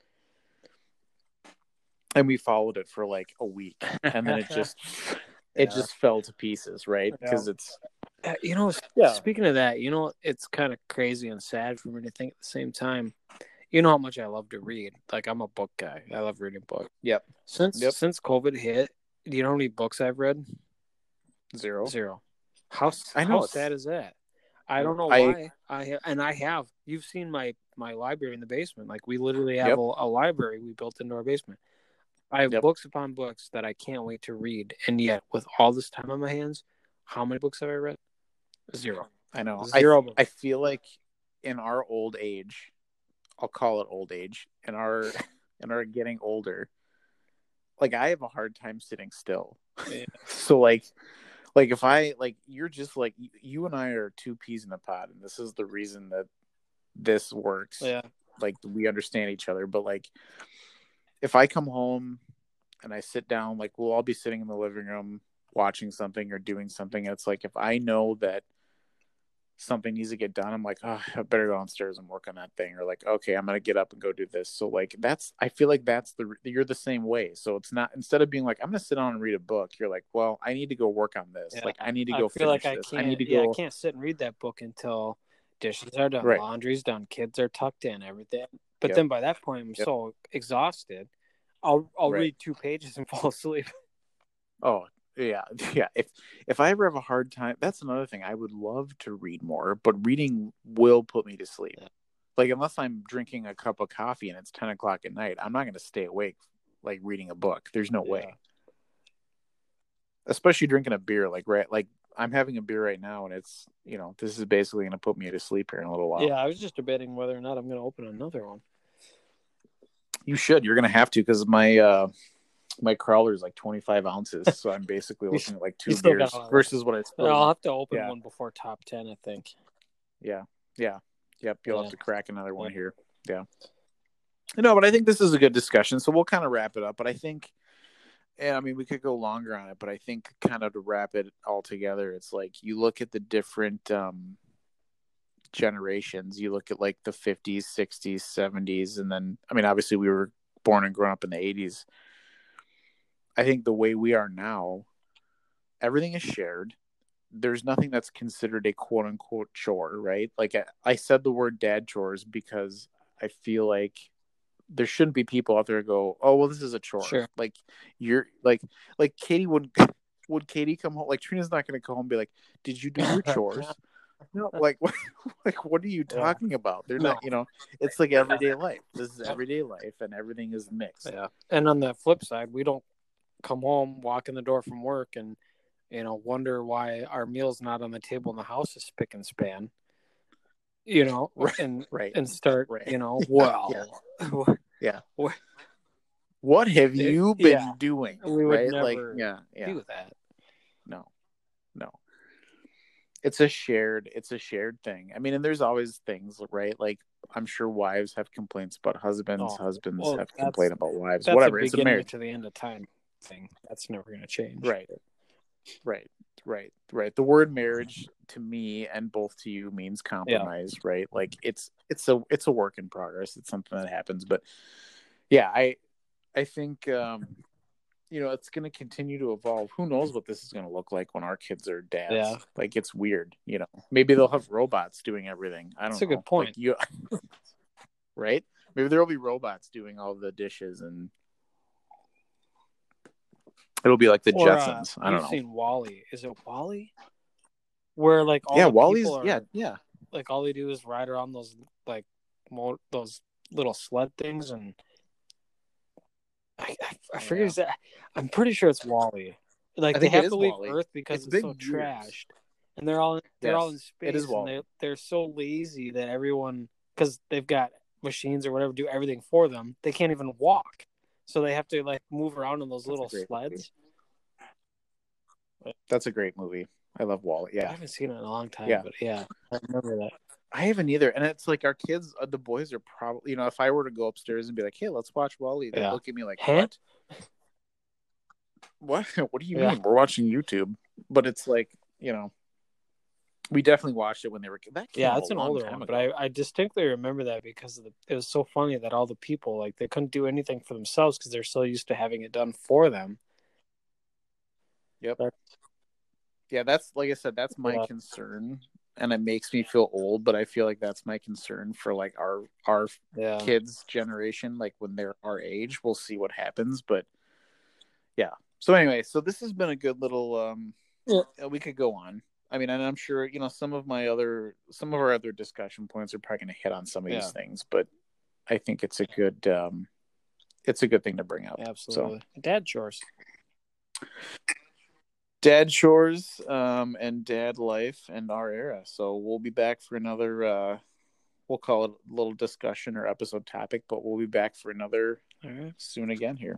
and we followed it for like a week, and then it just it Yeah. just fell to pieces, right? Because Yeah. it's Uh, You know, Yeah. speaking of that, you know, it's kind of crazy and sad for me to think at the same time. You know how much I love to read. Like I'm a book guy. I love reading books. Yep. Since Yep. since COVID hit, do you know how many books I've read? zero. Zero. How I know, how it's- sad is that? I don't know I- why. I ha- and I have. You've seen my my library in the basement. Like we literally have Yep. a, a library we built into our basement. I have Yep. books upon books that I can't wait to read. And yet, with all this time on my hands, how many books have I read? Zero. I know. Zero I, books. I feel like in our old age, I'll call it old age, in our in our getting older, like I have a hard time sitting still. Yeah. So like like if I like you're just like you and I are two peas in a pod, and this is the reason that this works. Yeah. Like we understand each other, but like if I come home and I sit down, like we'll all be sitting in the living room watching something or doing something. It's like if I know that something needs to get done, I'm like, oh, I better go downstairs and work on that thing. Or like, okay, I'm going to get up and go do this. So like, that's, I feel like that's the, you're the same way. So it's not, instead of being like, I'm going to sit down and read a book, you're like, well, I need to go work on this. Yeah. Like, I need to I go feel finish like I this. can't, I need to yeah, go. I can't sit and read that book until dishes are done, Right. laundry's done, kids are tucked in, everything. But Yep. then by that point, I'm Yep. so exhausted. I'll I'll Right. read two pages and fall asleep. Oh, yeah. Yeah. If if I ever have a hard time, that's another thing. I would love to read more, but reading will put me to sleep. Yeah. Like, unless I'm drinking a cup of coffee and it's ten o'clock at night, I'm not going to stay awake, like, reading a book. There's no Yeah. way. Especially drinking a beer. Like, right, like, I'm having a beer right now, and it's, you know, this is basically going to put me to sleep here in a little while. Yeah, I was just debating whether or not I'm going to open another one. You should. You're going to have to, because my uh, my crawler is like twenty-five ounces, so I'm basically looking at like two still beers got a- versus what I suppose. I'll have to open Yeah. one before top ten, I think. Yeah, yeah, yep. You'll Yeah. have to crack another one Yeah. here. Yeah. No, but I think this is a good discussion, so we'll kind of wrap it up. But I think, yeah, I mean, we could go longer on it, but I think kind of to wrap it all together, it's like you look at the different um, generations. You look at like the fifties, sixties, seventies, and then, I mean, obviously we were born and grown up in the eighties. I think the way we are now, everything is shared. There's nothing that's considered a quote unquote chore, right? Like I, I said the word dad chores because I feel like there shouldn't be people out there who go, oh, well, this is a chore. Sure. Like you're like, like Katie would, would Katie come home? Like Trina's not going to come home and be like, did you do your chores? No, like, what, like, what are you talking yeah. about? They're no. not, you know, it's like everyday life. This is everyday life and everything is mixed. Yeah. And on the flip side, we don't come home, walk in the door from work and, you know, wonder why our meal's not on the table and the house is spick and span, you know, right. and, right. and start, right. you know, well, yeah. yeah. What, what have you it, been yeah. doing? We would right? never like, yeah, yeah. do that. No, no. It's a shared, it's a shared thing. I mean, and there's always things, right? Like, I'm sure wives have complaints about husbands. Oh, husbands well, have complaint about wives. That's Whatever. A it's a marriage to the end of time thing. That's never going to change. Right. Right. Right. Right. The word marriage to me and both to you means compromise, yeah. right? Like it's it's a it's a work in progress. It's something that happens, but yeah, I I think um, you know it's going to continue to evolve. Who knows what this is going to look like when our kids are dads? Yeah. Like it's weird, you know. Maybe they'll have robots doing everything. I don't That's know. That's a good point. Like, you, right? Maybe there will be robots doing all the dishes and. It'll be like the or, Jetsons. Uh, I don't you've know. Seen Wall-E? Is it Wall-E? Where like all yeah, the Wall-E's, people are, yeah, yeah. Like all they do is ride around those like mo- those little sled things, and I I, I forget yeah. that. I'm pretty sure it's Wall-E. Like I they think it have is to leave Wall-E. Earth because It's it's, so been years. trashed, and they're all they're Yes, all in space. it is and Wall-E. they they're so lazy that everyone, because they've got machines or whatever do everything for them, they can't even walk. So they have to like move around in those That's little a great sleds. movie. That's a great movie. I love Wall-E. Yeah, I haven't seen it in a long time, Yeah. but yeah, I remember that. I haven't either. And it's like our kids, uh, the boys are probably, you know, if I were to go upstairs and be like, "Hey, let's watch Wall-E," they'd Yeah. look at me like, Huh? "What? What? What do you Yeah. mean? We're watching YouTube." But it's like, you know, we definitely watched it when they were. That came Yeah, out it's a an long older time one, ago. but I, I distinctly remember that because of the, it was so funny that all the people, like, they couldn't do anything for themselves because they're so used to having it done for them. Yep. But, yeah, that's like I said, that's my Yeah. concern, and it makes me feel old. But I feel like that's my concern for like our our yeah. kids' generation. Like when they're our age, we'll see what happens. But yeah. So anyway, so this has been a good little. Um, Yeah. We could go on. I mean, and I'm sure you know some of my other some of our other discussion points are probably going to hit on some of Yeah. these things, but I think it's a good um, it's a good thing to bring up. Absolutely. Dad chores. Dad chores um, and dad life and our era. So we'll be back for another. Uh, we'll call it a little discussion or episode topic, but we'll be back for another All right. soon again here.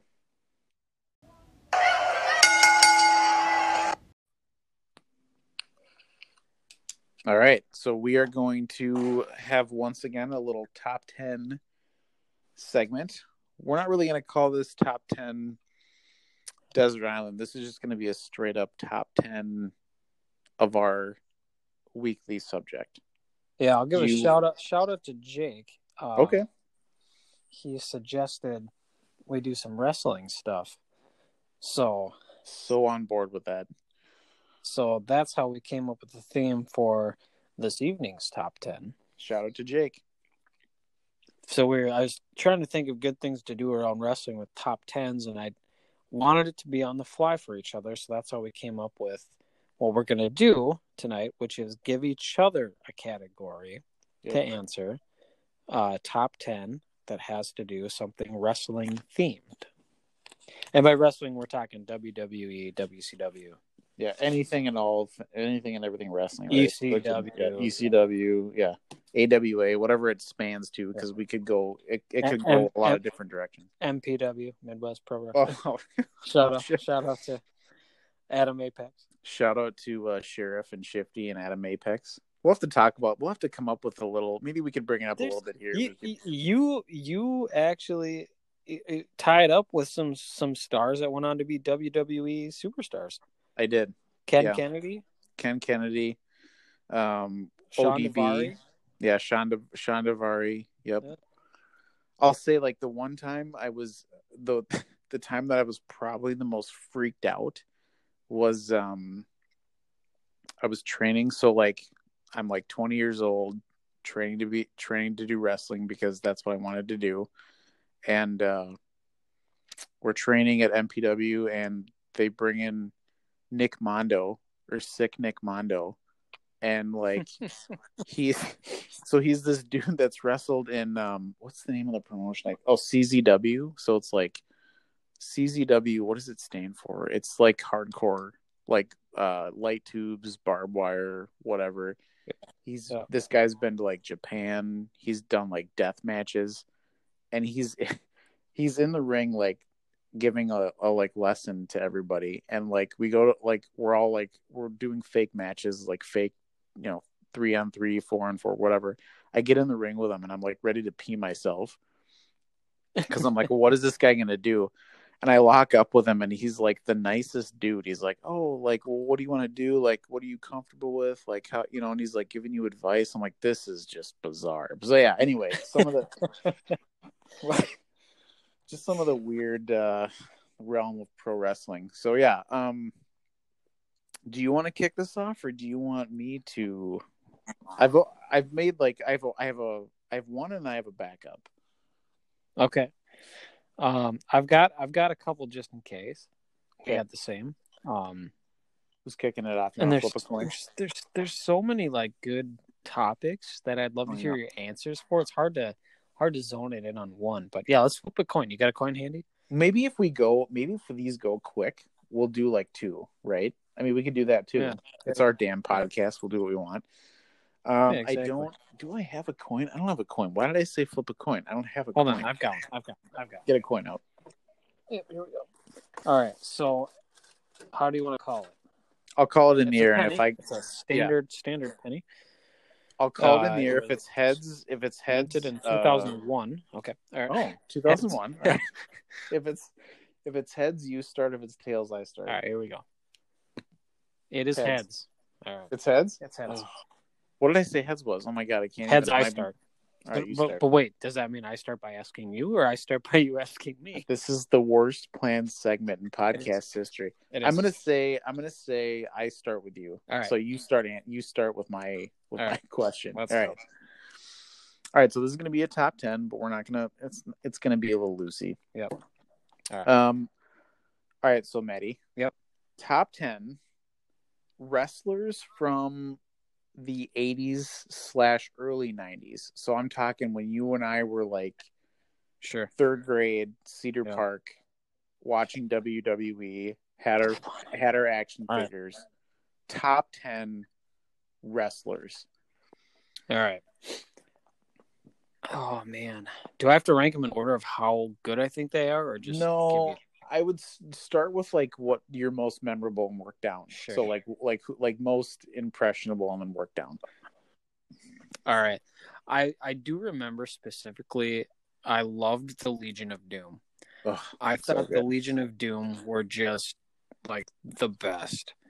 All right, so we are going to have once again a little top ten segment. We're not really going to call this top ten Desert Island. This is just going to be a straight up top ten of our weekly subject. Yeah, I'll give Do a you- shout out shout out to Jake. Uh, Okay. He suggested we do some wrestling stuff. So So on board with that. so that's how we came up with the theme for this evening's top ten. Shout out to Jake. So we were, I was trying to think of good things to do around wrestling with top tens, and I wanted it to be on the fly for each other. So that's how we came up with what we're going to do tonight, which is give each other a category Yep. to answer, uh, top ten that has to do something wrestling themed. And by wrestling, we're talking W W E, W C W. Yeah, anything and all, anything and everything wrestling. Right? E C W. Yeah, E C W, yeah, A W A, whatever it spans to, because we could go, it, it could And- go and- a lot and- of different directions. M P W, Midwest Pro Wrestling. Oh, shout out, shit. shout out to Adam Apex. Shout out to uh, Sheriff and Shifty and Adam Apex. We'll have to talk about. We'll have to come up with a little. Maybe we could bring it up There's- a little bit here. You, We could- you, you actually it, it tied up with some some stars that went on to be W W E superstars. I did. Ken Yeah. Kennedy, Ken Kennedy, um, Sean O D B, Daivari. yeah, Shonda Shondavari. Yep. Yeah. I'll say like the one time I was the the time that I was probably the most freaked out was um I was training. So like I'm like twenty years old, training to be training to do wrestling because that's what I wanted to do, and uh, we're training at M P W, and they bring in Nick Mondo or Sick Nick Mondo, and like he's so he's this dude that's wrestled in um what's the name of the promotion? Like, oh, C Z W. So it's like C Z W. What does it stand for? It's like hardcore, like uh light tubes, barbed wire, whatever. He's Yeah. This guy's been to like Japan. He's done like death matches, and he's he's in the ring like giving a, a like lesson to everybody. And like we go to like we're all like we're doing fake matches, like fake, you know, three on three, four on four, whatever. I get in the ring with him, and I'm like ready to pee myself because I'm like, well, what is this guy gonna do? And I lock up with him, and he's like the nicest dude. He's like, oh, like, well, what do you want to do? Like, what are you comfortable with? Like, how, you know, and he's like giving you advice. I'm like, this is just bizarre. So, yeah, anyway, some of the, just some of the weird uh, realm of pro wrestling. So, yeah. Um, do you want to kick this off, or do you want me to? I've, I've made like, I've, I have a, I have one and I have a backup. Okay. Um, I've got I've got a couple just in case we Okay. had the same. Um, Who's kicking it off? You and wanna there's, flip a coin? there's there's there's so many like good topics that I'd love to Oh, hear yeah. your answers for. It's hard to hard to zone it in on one, but yeah, let's flip a coin. You got a coin handy? Maybe if we go, maybe if these go quick, we'll do like two, right? I mean, we could do that too. Yeah. It's our damn podcast. We'll do what we want. Um, Yeah, exactly. I don't. Do I have a coin? I don't have a coin. Why did I say flip a coin? I don't have a Hold coin. on, I've got one. I've got one. I've got one. Get a coin out. Yeah, here we go. All right, so how do you want to call it? I'll call it in It's the a air, and penny. if I, It's a standard standard penny. I'll call it in Uh, the it air if was it's heads. If it's heads, Minted in uh, two thousand one. Okay. All right. Oh, two thousand one. All right. If it's if it's heads, you start. If it's tails, I start. All right, here we go. It is Heads. heads. All right. It's heads. It's heads. Oh. What did I say? Heads was. Oh my god, I can't. Heads, even, I my- start. All right, you but, start. but wait, does that mean I start by asking you, or I start by you asking me? This is the worst planned segment in podcast history. It I'm is. gonna say I'm gonna say I start with you. All right. So you start. an- You start with my with All my right. question. Let's All right. go. All right. So this is gonna be a top ten, but we're not gonna. It's it's gonna be a little loosey. Yep. All right. Um. All right. So Maddie. Yep. Top ten wrestlers from the eighties slash early nineties. So I'm talking when you and I were like Sure. third grade, Cedar Yeah. Park, watching W W E, had our had our action All right. figures. Top ten wrestlers. All right. Oh man, do I have to rank them in order of how good I think they are, or just no, give I would s- start with like what you're most memorable and work down. Sure. So like like like most impressionable and then work down. you... All right. I I do remember specifically. I loved the Legion of Doom. Ugh, I so thought the good. Legion of Doom were just like the best.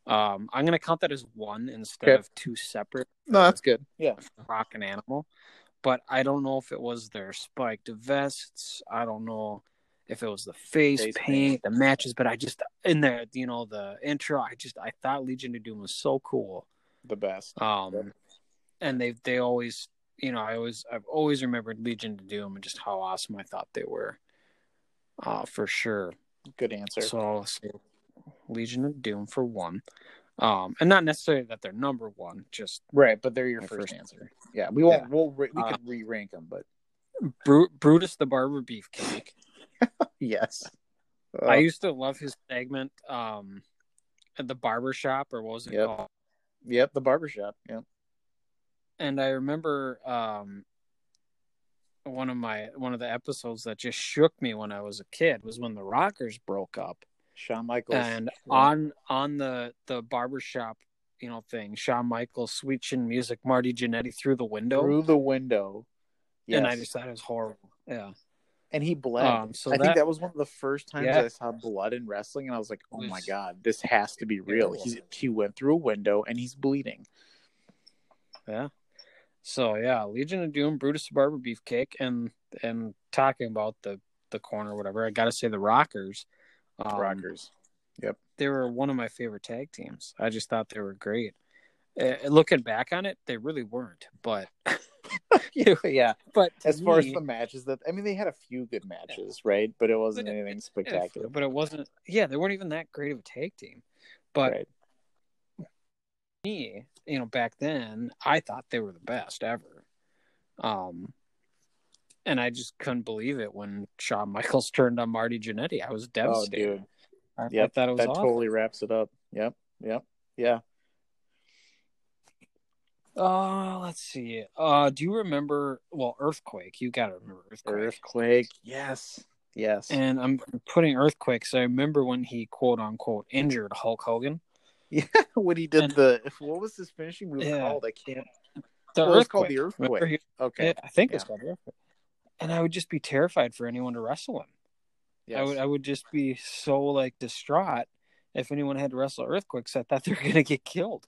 Um, I'm gonna count that as one instead Okay. of two separate. No, that's good. Yeah. Rock and Animal, but I don't know if it was their spiked vests. I don't know if it was the face, Face paint, paint. the matches, but I just in there, you know, the intro. I just I thought Legion of Doom was so cool. The best. Um, Yep. and they they always, you know, I always I've always remembered Legion of Doom and just how awesome I thought they were. Uh, for sure. Good answer. So I'll say Legion of Doom for one. Um, and not necessarily that they're number one, just right, but they're your my first, first answer. Yeah, we won't. Yeah. We'll re- we Uh, could re-rank them, but Bru- Brutus the Barber Beefcake. yes. I Uh, used to love his segment um, at the barber shop, or what was it Yep. called? yep, the barbershop. Yep. And I remember um, one of my one of the episodes that just shook me when I was a kid was when the Rockers broke up. Shawn Michaels. And Yeah. on on the the barbershop, you know, thing, Shawn Michaels, Sweet Chin Music, Marty Jannetty through the window. Through the window. Yes. And I just thought it was horrible. Yeah. And he bled. Um, so I that, think that was one of the first times yeah. I saw blood in wrestling, and I was like, "Oh Was- my god, this has to be real." Yeah. He he went through a window and he's bleeding. Yeah. So yeah, Legion of Doom, Brutus the Barber Beefcake, and and talking about the the corner, or whatever. I got to say the Rockers. Um, Rockers. Yep. They were one of my favorite tag teams. I just thought they were great. Uh, looking back on it, they really weren't. But yeah. but to As far me, as the matches, that I mean, they had a few good matches, right? But it wasn't But it- anything yeah, spectacular. but it wasn't. Yeah, they weren't even that great of a tag team. But Right. me, you know, back then, I thought they were the best ever. Um, and I just couldn't believe it when Shawn Michaels turned on Marty Jannetty. I was Oh, devastated. dude. I, Yep. I thought it was that awful. totally wraps it up. Yep. Yep. Yeah. Oh, let's see. Uh, do you remember? Well, Earthquake. You got to remember Earthquake. Earthquake. Yes. Yes. And I'm putting Earthquake. So I remember when he quote unquote injured Hulk Hogan. Yeah, when he did And- the what was his finishing move Yeah. called? I can't. The Well, it's called the Remember Earthquake. he- Okay. Yeah, I think it's Yeah. called the Earthquake. And I would just be terrified for anyone to wrestle him. Yes. I would I would just be so like distraught if anyone had to wrestle Earthquakes. I thought they were gonna get killed.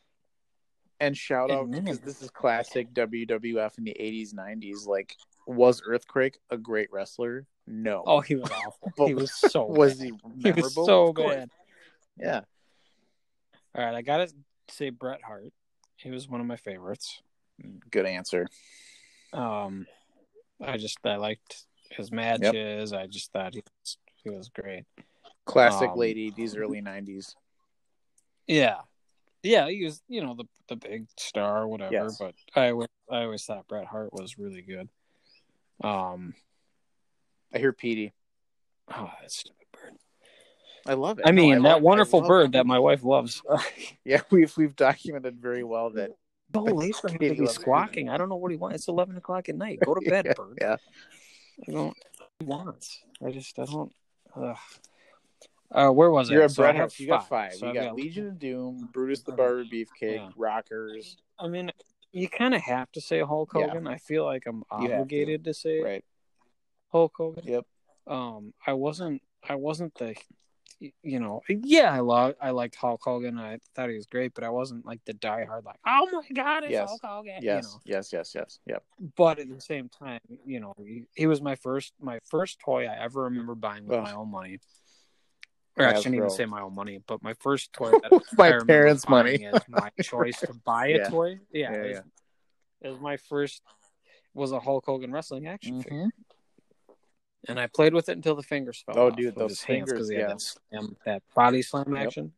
And shout out, And man- because this is classic W W F in the eighties, nineties. Like, was Earthquake a great wrestler? No. Oh, he was awful. But He was so was bad. he He memorable? was so Of course. bad. Yeah. All right, I gotta say Bret Hart. He was one of my favorites. Good answer. Um, I just I liked his matches. I just thought he was, he was great. Classic Um, late eighties, early nineties. Yeah, yeah, he was you know the the big star, or whatever. Yes. But I always, I always thought Bret Hart was really good. Um, I hear Petey. oh, that stupid bird. I love it. I No, mean, love- that I wonderful love bird that Petey. my wife loves. Yeah, we've we've documented very well that. So late for him to Katie be loves squawking. I don't know what he wants. It's eleven o'clock at night. Go to bed, yeah, bird. yeah. I don't. He wants. I just. I don't. Ugh. Uh, where was You're I? a So I Bret have Hart. You got five. five. So you I've got got- Legion of Doom, Brutus the Barber Beefcake, Yeah. Rockers. I mean, you kind of have to say Hulk Yeah. Hogan. I feel like I'm You have to. obligated to, say Right. Hulk Hogan. Yep. Um, I wasn't. I wasn't the. You know, yeah, I love. I liked Hulk Hogan. I thought he was great, but I wasn't like the diehard. Like, oh my god, it's Yes. Hulk Hogan. Yes. You know? Yes. Yes. Yes. Yep. But at the same time, you know, he, he was my first my first toy I ever remember buying with Ugh. my own money. Or I shouldn't even Hasbro. say my own money, but my first toy that My I remember parents' buying money. as my choice to buy a Yeah. toy. Yeah, Yeah, it, was, yeah. it was my first was a Hulk Hogan wrestling action figure, Mhm. and I played with it until the fingers fell Oh, off dude, of those his hands because fingers, he yeah. had that, slam, that body slam Yep. action.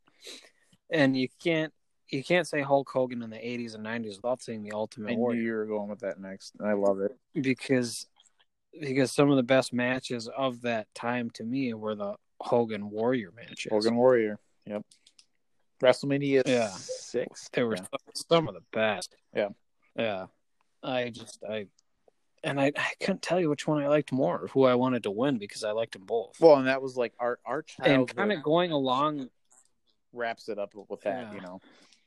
And you can't you can't say Hulk Hogan in the eighties and nineties without saying the Ultimate I knew Warrior. you were going with that next. I love it. because because some of the best matches of that time to me were the Hogan Warrior matches. Hogan Warrior. Yep. WrestleMania Yeah. six. They were Yeah. some of the best. Yeah. Yeah. I just I and I, I couldn't tell you which one I liked more, who I wanted to win because I liked them both. Well, and that was like our our and childhood kind of going along wraps it up with that. Yeah. You know.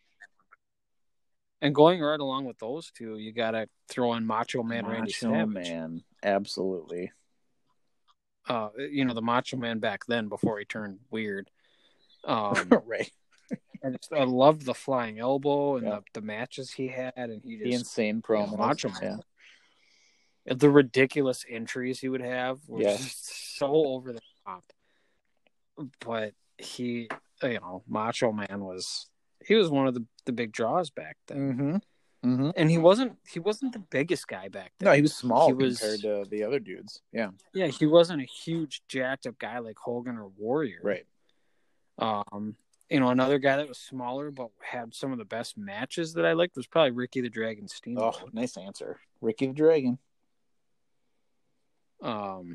and going right along with those two, you gotta throw in Macho Man Randy Macho Savage. Man. Absolutely. Uh, you know the Macho Man back then before he turned weird. Um, Right. I just I loved the flying elbow and Yeah. the, the matches he had, and he just The insane you promos. know, Macho Man. Yeah. The ridiculous entries he would have were Yeah. just so over the top. But he, you know, Macho Man was he was one of the, the big draws back then, Mm-hmm. Mm-hmm. and he wasn't he wasn't the biggest guy back then. No, he was small He was- compared to the other dudes. Yeah. Yeah, he wasn't a huge jacked up guy like Hogan or Warrior. Right. Um, you know, another guy that was smaller but had some of the best matches that I liked was probably Ricky the Dragon Steamboat. Oh, nice answer. Ricky the Dragon. Um,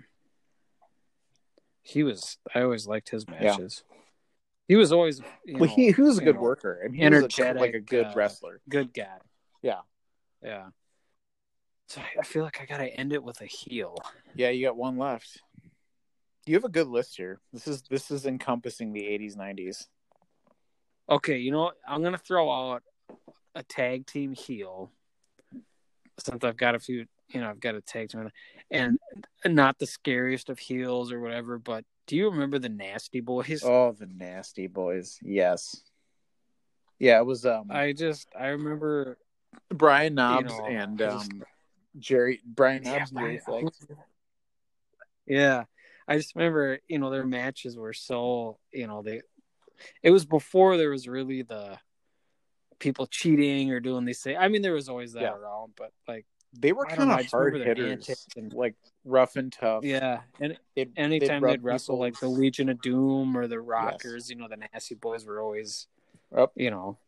he was. I always liked his matches. He was always. You Well, know, he, he was a you good know, worker, and he energetic, was a, like a good uh, wrestler. Good guy. Yeah. Yeah. So I feel like I gotta end it with a heel. Yeah, you got one left. You have a good list here. This is this is encompassing the eighties, nineties. Okay, you know what? I'm gonna throw out a tag team heel since I've got a few. You know, I've got a tag team, and not the scariest of heels or whatever. But do you remember the Nasty Boys? Oh, the Nasty Boys. Yes. Yeah, it was um I just I remember Brian Knobs you know, and I just- um Jerry Brian Yeah, Knobs and Jerry Brian- Flags. Yeah, I just remember, you know, their matches were so, you know, they. It was before there was really the people cheating or doing these things. I mean, there was always that Yeah. around, but like, They were I don't kind know, I of just hard remember their hitters, antics and- like rough and tough. yeah, and They'd, anytime they'd they'd, rub wrestle like the people's- Legion of Doom or the Rockers, you know, the Nasty Boys were always, Yep. you know.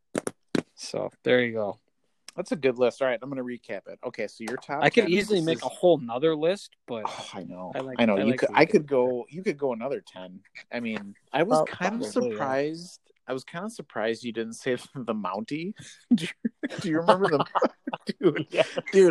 So there you go. That's a good list. All right, I'm going to recap it. Okay, so your top. I could ten, easily this make is- a whole nother list, but Oh, I know. I like- I know. I you like could. to I eat could it. go. You could go another ten. I mean, I was Prob- kind of probably, yeah. surprised. I was kind of surprised you didn't say the Mountie. do, you, do you remember the dude? Yeah. Dude,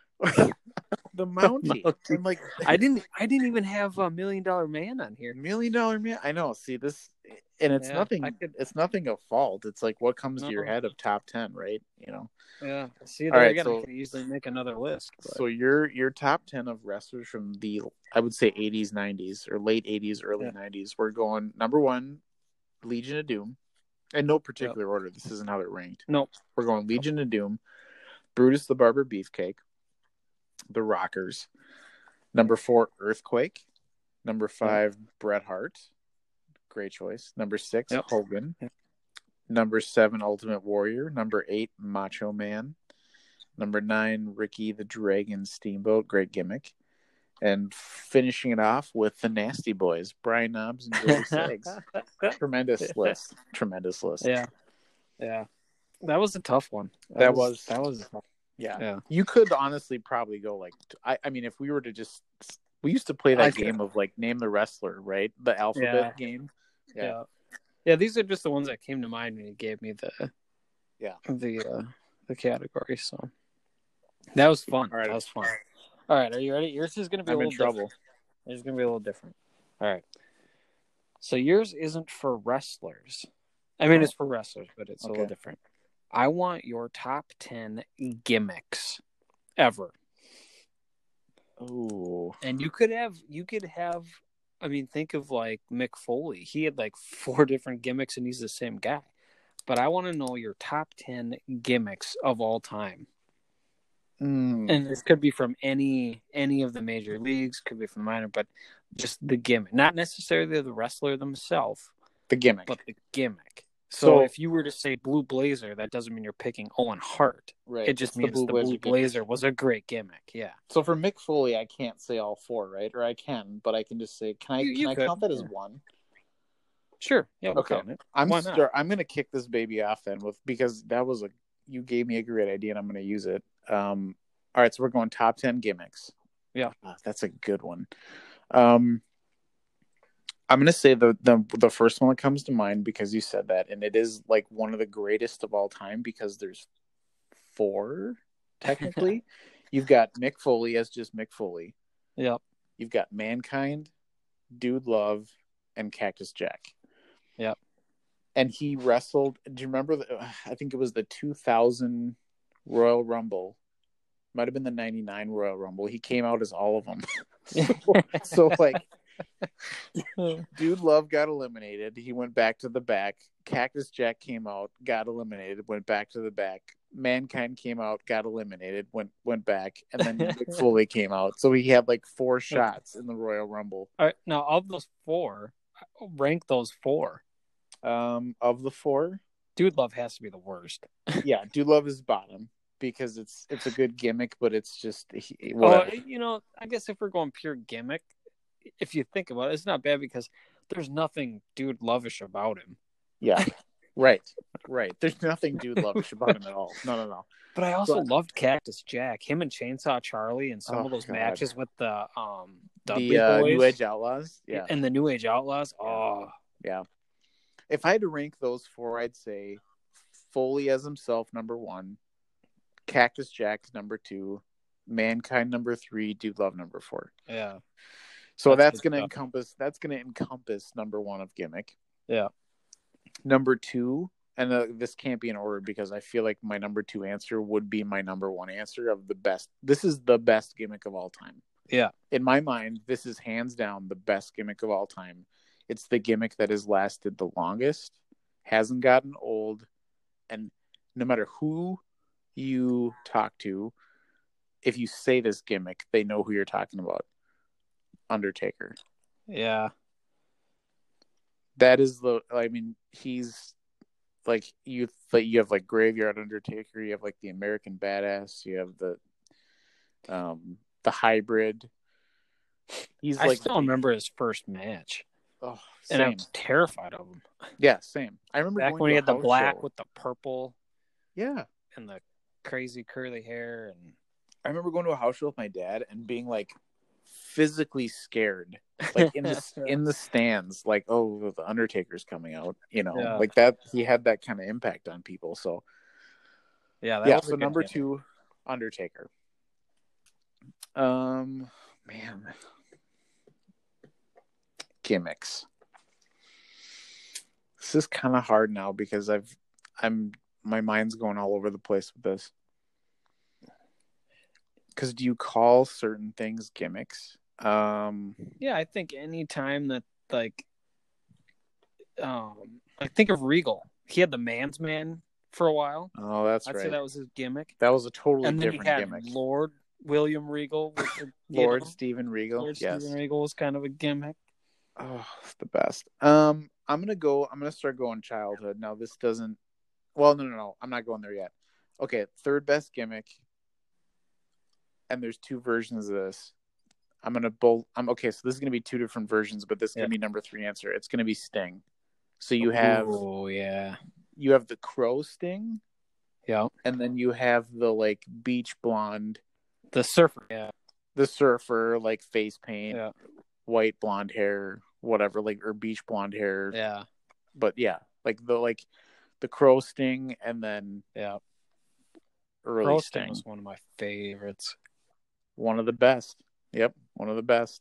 the Mountie. Mountie. I'm like, I didn't. I didn't even have a Million Dollar Man on here. Million Dollar Man. I know. See this, and it's Yeah, nothing. I could- It's nothing of fault. It's like what comes to your No. head of top ten, right? You know. Yeah. See, All there right, again, so- I could easily make another list. But... So your your top ten of wrestlers from the I would say eighties, nineties, or late eighties, early Yeah. nineties. We're going number one, Legion of Doom, in no particular order. This isn't how they're ranked. Nope. We're going Legion of Doom, Brutus the Barber Beefcake, the Rockers, number four, Earthquake, number five, Bret Hart, great choice. Number six, Yep. Hogan. Yep. Number seven, Ultimate Warrior. Number eight, Macho Man. Number nine, Ricky the Dragon Steamboat. Great gimmick. And finishing it off with the Nasty Boys, Brian Knobs and Jerry Sags. Tremendous list. Tremendous list. Yeah. Yeah. That was a tough one. That was- that was a tough. Yeah. Yeah. You could honestly probably go like, I, I mean, if we were to just, we used to play that I could- game of like name the wrestler, right? The alphabet game. Yeah. Yeah. yeah. These are just the ones that came to mind when you gave me the Yeah. the uh, the category. So that was fun. All right. That was fun. All right, are you ready? Yours is going to be a I'm in little trouble. different. Yours is going to be a little different. All right. So yours isn't for wrestlers. I mean, it's for wrestlers, but it's a little Okay. different. I want your top ten gimmicks ever. Ooh. And you could have, you could have, I mean, think of like Mick Foley. He had like four different gimmicks and he's the same guy. But I want to know your top ten gimmicks of all time. Mm. And this could be from any any of the major leagues, could be from the minor, but just the gimmick. Not necessarily the wrestler themselves, The gimmick. but the gimmick. So, So- if you were to say Blue Blazer, that doesn't mean you're picking Owen Hart. right. It just It's means the Blue, Blazer gimmick. Blazer was a great gimmick. Yeah. So for Mick Foley, I can't say all four, right? Or I can, but I can just say, can I You- you can I could, count that as yeah. one? Sure. Yeah. We'll Okay. count it. I'm Why not? start, I'm gonna kick this baby off then with because that was a you gave me a great idea and I'm gonna use it. Um, all right, so we're going top ten gimmicks. Yeah. Ah, that's a good one. Um, I'm gonna say the, the the first one that comes to mind because you said that, and it is like one of the greatest of all time because there's four technically. You've got Mick Foley as just Mick Foley. Yep. You've got Mankind, Dude Love, and Cactus Jack. Yep. And he wrestled. Do you remember? The, I think it was the two thousand Royal Rumble. Might have been the ninety-nine Royal Rumble. He came out as all of them. so, so, like, Dude Love got eliminated. He went back to the back. Cactus Jack came out, got eliminated, went back to the back. Mankind came out, got eliminated, went went back, and then Mick Foley came out. So he had like four shots in the Royal Rumble. All right, now of those four, rank those four. Um, of the four, Dude Love has to be the worst. yeah, Dude Love is bottom because it's it's a good gimmick, but it's just whatever. Oh, you know, I guess if we're going pure gimmick, if you think about it, it's not bad because there's nothing Dude Lovish about him. Yeah, right, right. There's nothing Dude Lovish about him at all. No, no, no. But I also But- loved Cactus Jack, him and Chainsaw Charlie, and some Oh, of those God. matches with the um Dudley The uh, Boys New Age Outlaws. Yeah, and the New Age Outlaws. Oh, yeah. If I had to rank those four, I'd say Foley as himself, number one. Cactus Jack's number two. Mankind number three. Dude Love number four. yeah, So That's that's, good gonna stuff. encompass that's gonna encompass number one of gimmick. yeah. Number two, and uh, this can't be in order because I feel like my number two answer would be my number one answer of the best. This is the best gimmick of all time. Yeah. In my mind, this is hands down the best gimmick of all time. It's the gimmick that has lasted the longest, hasn't gotten old, and no matter who you talk to, if you say this gimmick, they know who you're talking about. Undertaker. Yeah. That is the, I mean, he's like, you like you have like Graveyard Undertaker, you have like the American Badass, you have the um the hybrid. He's I like still remember his first match, oh, and same. I'm terrified of him. Yeah, same. I remember Back going when to he a had the house black show. with the purple Yeah. and the crazy curly hair, and I remember going to a house show with my dad and being like physically scared, like in the in the stands, like, oh, the Undertaker's coming out, you know, Yeah. like that. He had that kind of impact on people. So yeah, that yeah. was a So good number gimmick. two, Undertaker. Um, man, gimmicks. This is kind of hard now because I've I'm my mind's going all over the place with this. Because do you call certain things gimmicks? Um, Yeah, I think any time that like, um, I think of Regal. He had the Man's Man for a while. oh, that's I'd right. say that was his gimmick. That was a totally And then he different had gimmick. Lord William Regal. Which, you Lord know, Steven Regal. Lord yes. Steven Regal was kind of a gimmick. Oh, it's the best. Um, I'm gonna go. I'm gonna start going childhood. Now this doesn't. Well, no, no, no. I'm not going there yet. Okay, third best gimmick. And there's two versions of this. I'm gonna both. I'm okay. So this is gonna be two different versions, but this is Yeah. gonna be number three answer. It's gonna be Sting. So you have Oh yeah, you have the Crow Sting, yeah. and then you have the like beach blonde, The Surfer. Yeah, the surfer, like face paint, yeah, white blonde hair, whatever, like or beach blonde hair. yeah, But yeah, like the like the Crow Sting, and then yeah. early Crow Sting. Sting was one of my favorites. One of the best. Yep, one of the best.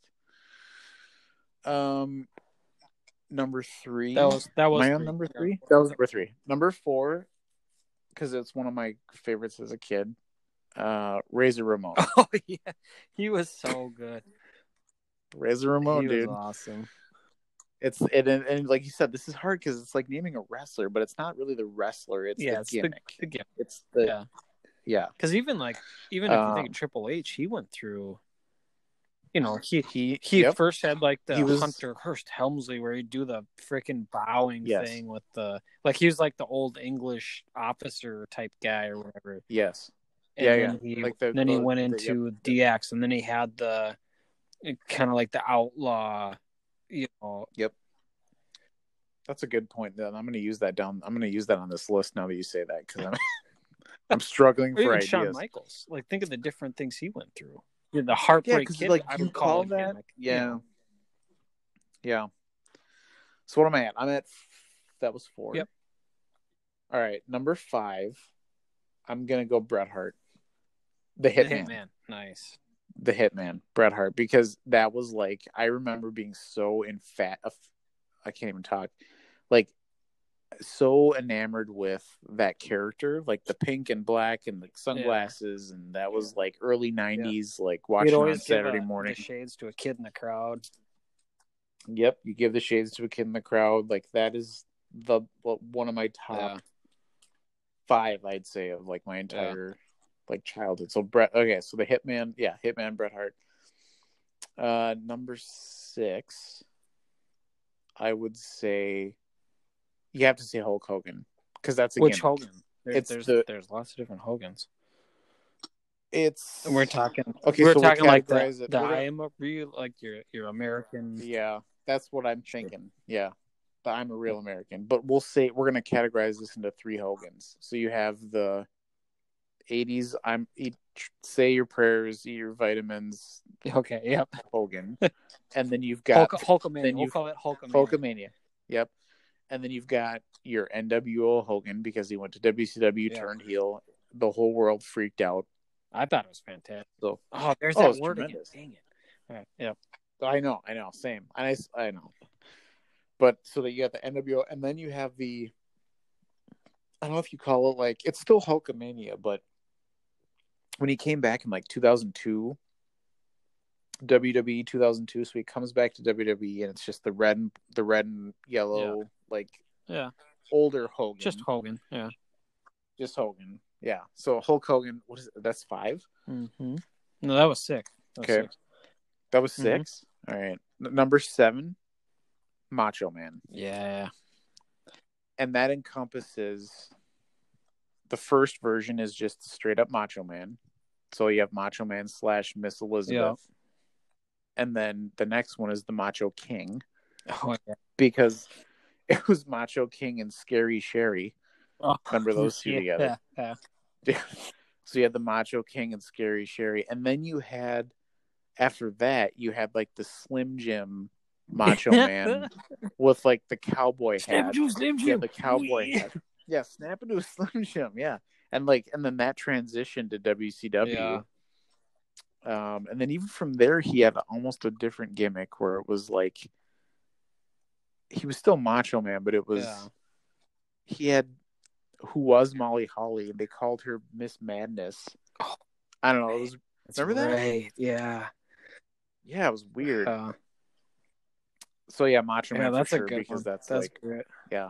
Um, number three. That was that was Am I on three. number three? That was number three. Number four, because it's one of my favorites as a kid. Uh, Razor Ramon. Oh yeah, he was so good. Razor Ramon, he dude. was awesome. It's it, and, and like you said, this is hard because it's like naming a wrestler, but it's not really the wrestler. It's Yeah, the it's the- gimmick. the gimmick. It's the Yeah. yeah. Because even like even if you think Um, of Triple H, he went through. You know, he He he yep. first had like the He was- Hunter Hurst Helmsley where he'd do the freaking bowing Yes. thing with the like he was like the old English officer type guy or whatever. Yes. And Yeah, then yeah. He, Like the- then he the- went the- into yep. D X, and then he had the kind of like the outlaw, you know. That's a good point. Then I'm going to use that down. I'm going to use that on this list now that you say that because I'm I'm struggling Or for even ideas. Shawn Michaels. Like think of the different things he went through. Yeah, the Heartbreak Yeah, because Kid. like I you would call a that. gimmick, you Yeah. know. Yeah. So what am I at? I'm at that was four. Yep. All right, number five. I'm gonna go Bret Hart, the The Hitman, Hitman. Nice. the Hitman, Bret Hart, because that was like I remember being so in fat. I can't even talk. Like so enamored with that character, like the pink and black and the sunglasses, and that was like early nineties, like He'd watching on always give Saturday a- morning. the shades to a kid in the crowd. Yep, you give the shades to a kid in the crowd. Like that is the well, one of my top Yeah. five, I'd say, of like my entire like childhood. So Bret, okay, so the Hitman, yeah, Hitman Bret Hart. Uh, number six, I would say you have to say Hulk Hogan because that's a Which gimmick. Hogan? There, It's there's the- there's lots of different Hogans. It's And we're talking. Okay, we're so we'll talking like the, categorize it. the We're gonna- I am a real like your your American. yeah, that's what I'm thinking. Yeah, the I'm a real American. But we'll say we're gonna categorize this into three Hogans. So you have the eighties. I'm eat, say your prayers, eat your vitamins. Okay. Yep. Hogan, and then you've got Hulk, Hulkamania. then We'll you've- call it Hulkamania. Hulkamania. Yep. And then you've got your N W O Hogan because he went to W C W, Yeah. turned heel. The whole world freaked out. I thought it was fantastic. So Oh, there's Oh, that it's word tremendous. again. Dang it. All right. Yep. I know, I know, same. I, I know. But so that you got the N W O, and then you have the, I don't know if you call it like, it's still Hulkamania, but when he came back in like two thousand two, W W E two thousand two, so he comes back to W W E and it's just the red and the red and yellow, like Yeah. older Hogan. Just Hogan. Yeah. Just Hogan. Yeah. So Hulk Hogan, what is it? That's five? Mm-hmm. No, that was sick. That was Okay. sick. That was Mhm. six? All right. N- number seven, Macho Man. Yeah. And that encompasses the first version is just straight up Macho Man. So you have Macho Man slash Miss Elizabeth. And then the next one is the Macho King. Oh, yeah. Because it was Macho King and Scary Sherry. Oh, Remember those two yeah, together? Yeah. So you had the Macho King and Scary Sherry. And then you had, after that, you had like the Slim Jim Macho Man with like the cowboy hat. Slim Yeah, the cowboy Yeah. hat. Yeah, snap into a Slim Jim. Yeah. And like, and then that transitioned to W C W. Yeah. Um, and then even from there, he had almost a different gimmick where it was like, he was still Macho Man, but it was, Yeah. he had, who was Molly Holly, and they called her Miss Madness. I don't know. It was, That's remember that? right. Yeah. yeah, it was weird. Uh, So yeah, Macho yeah, Man that's for a sure good because one. that's, That's like, great. yeah.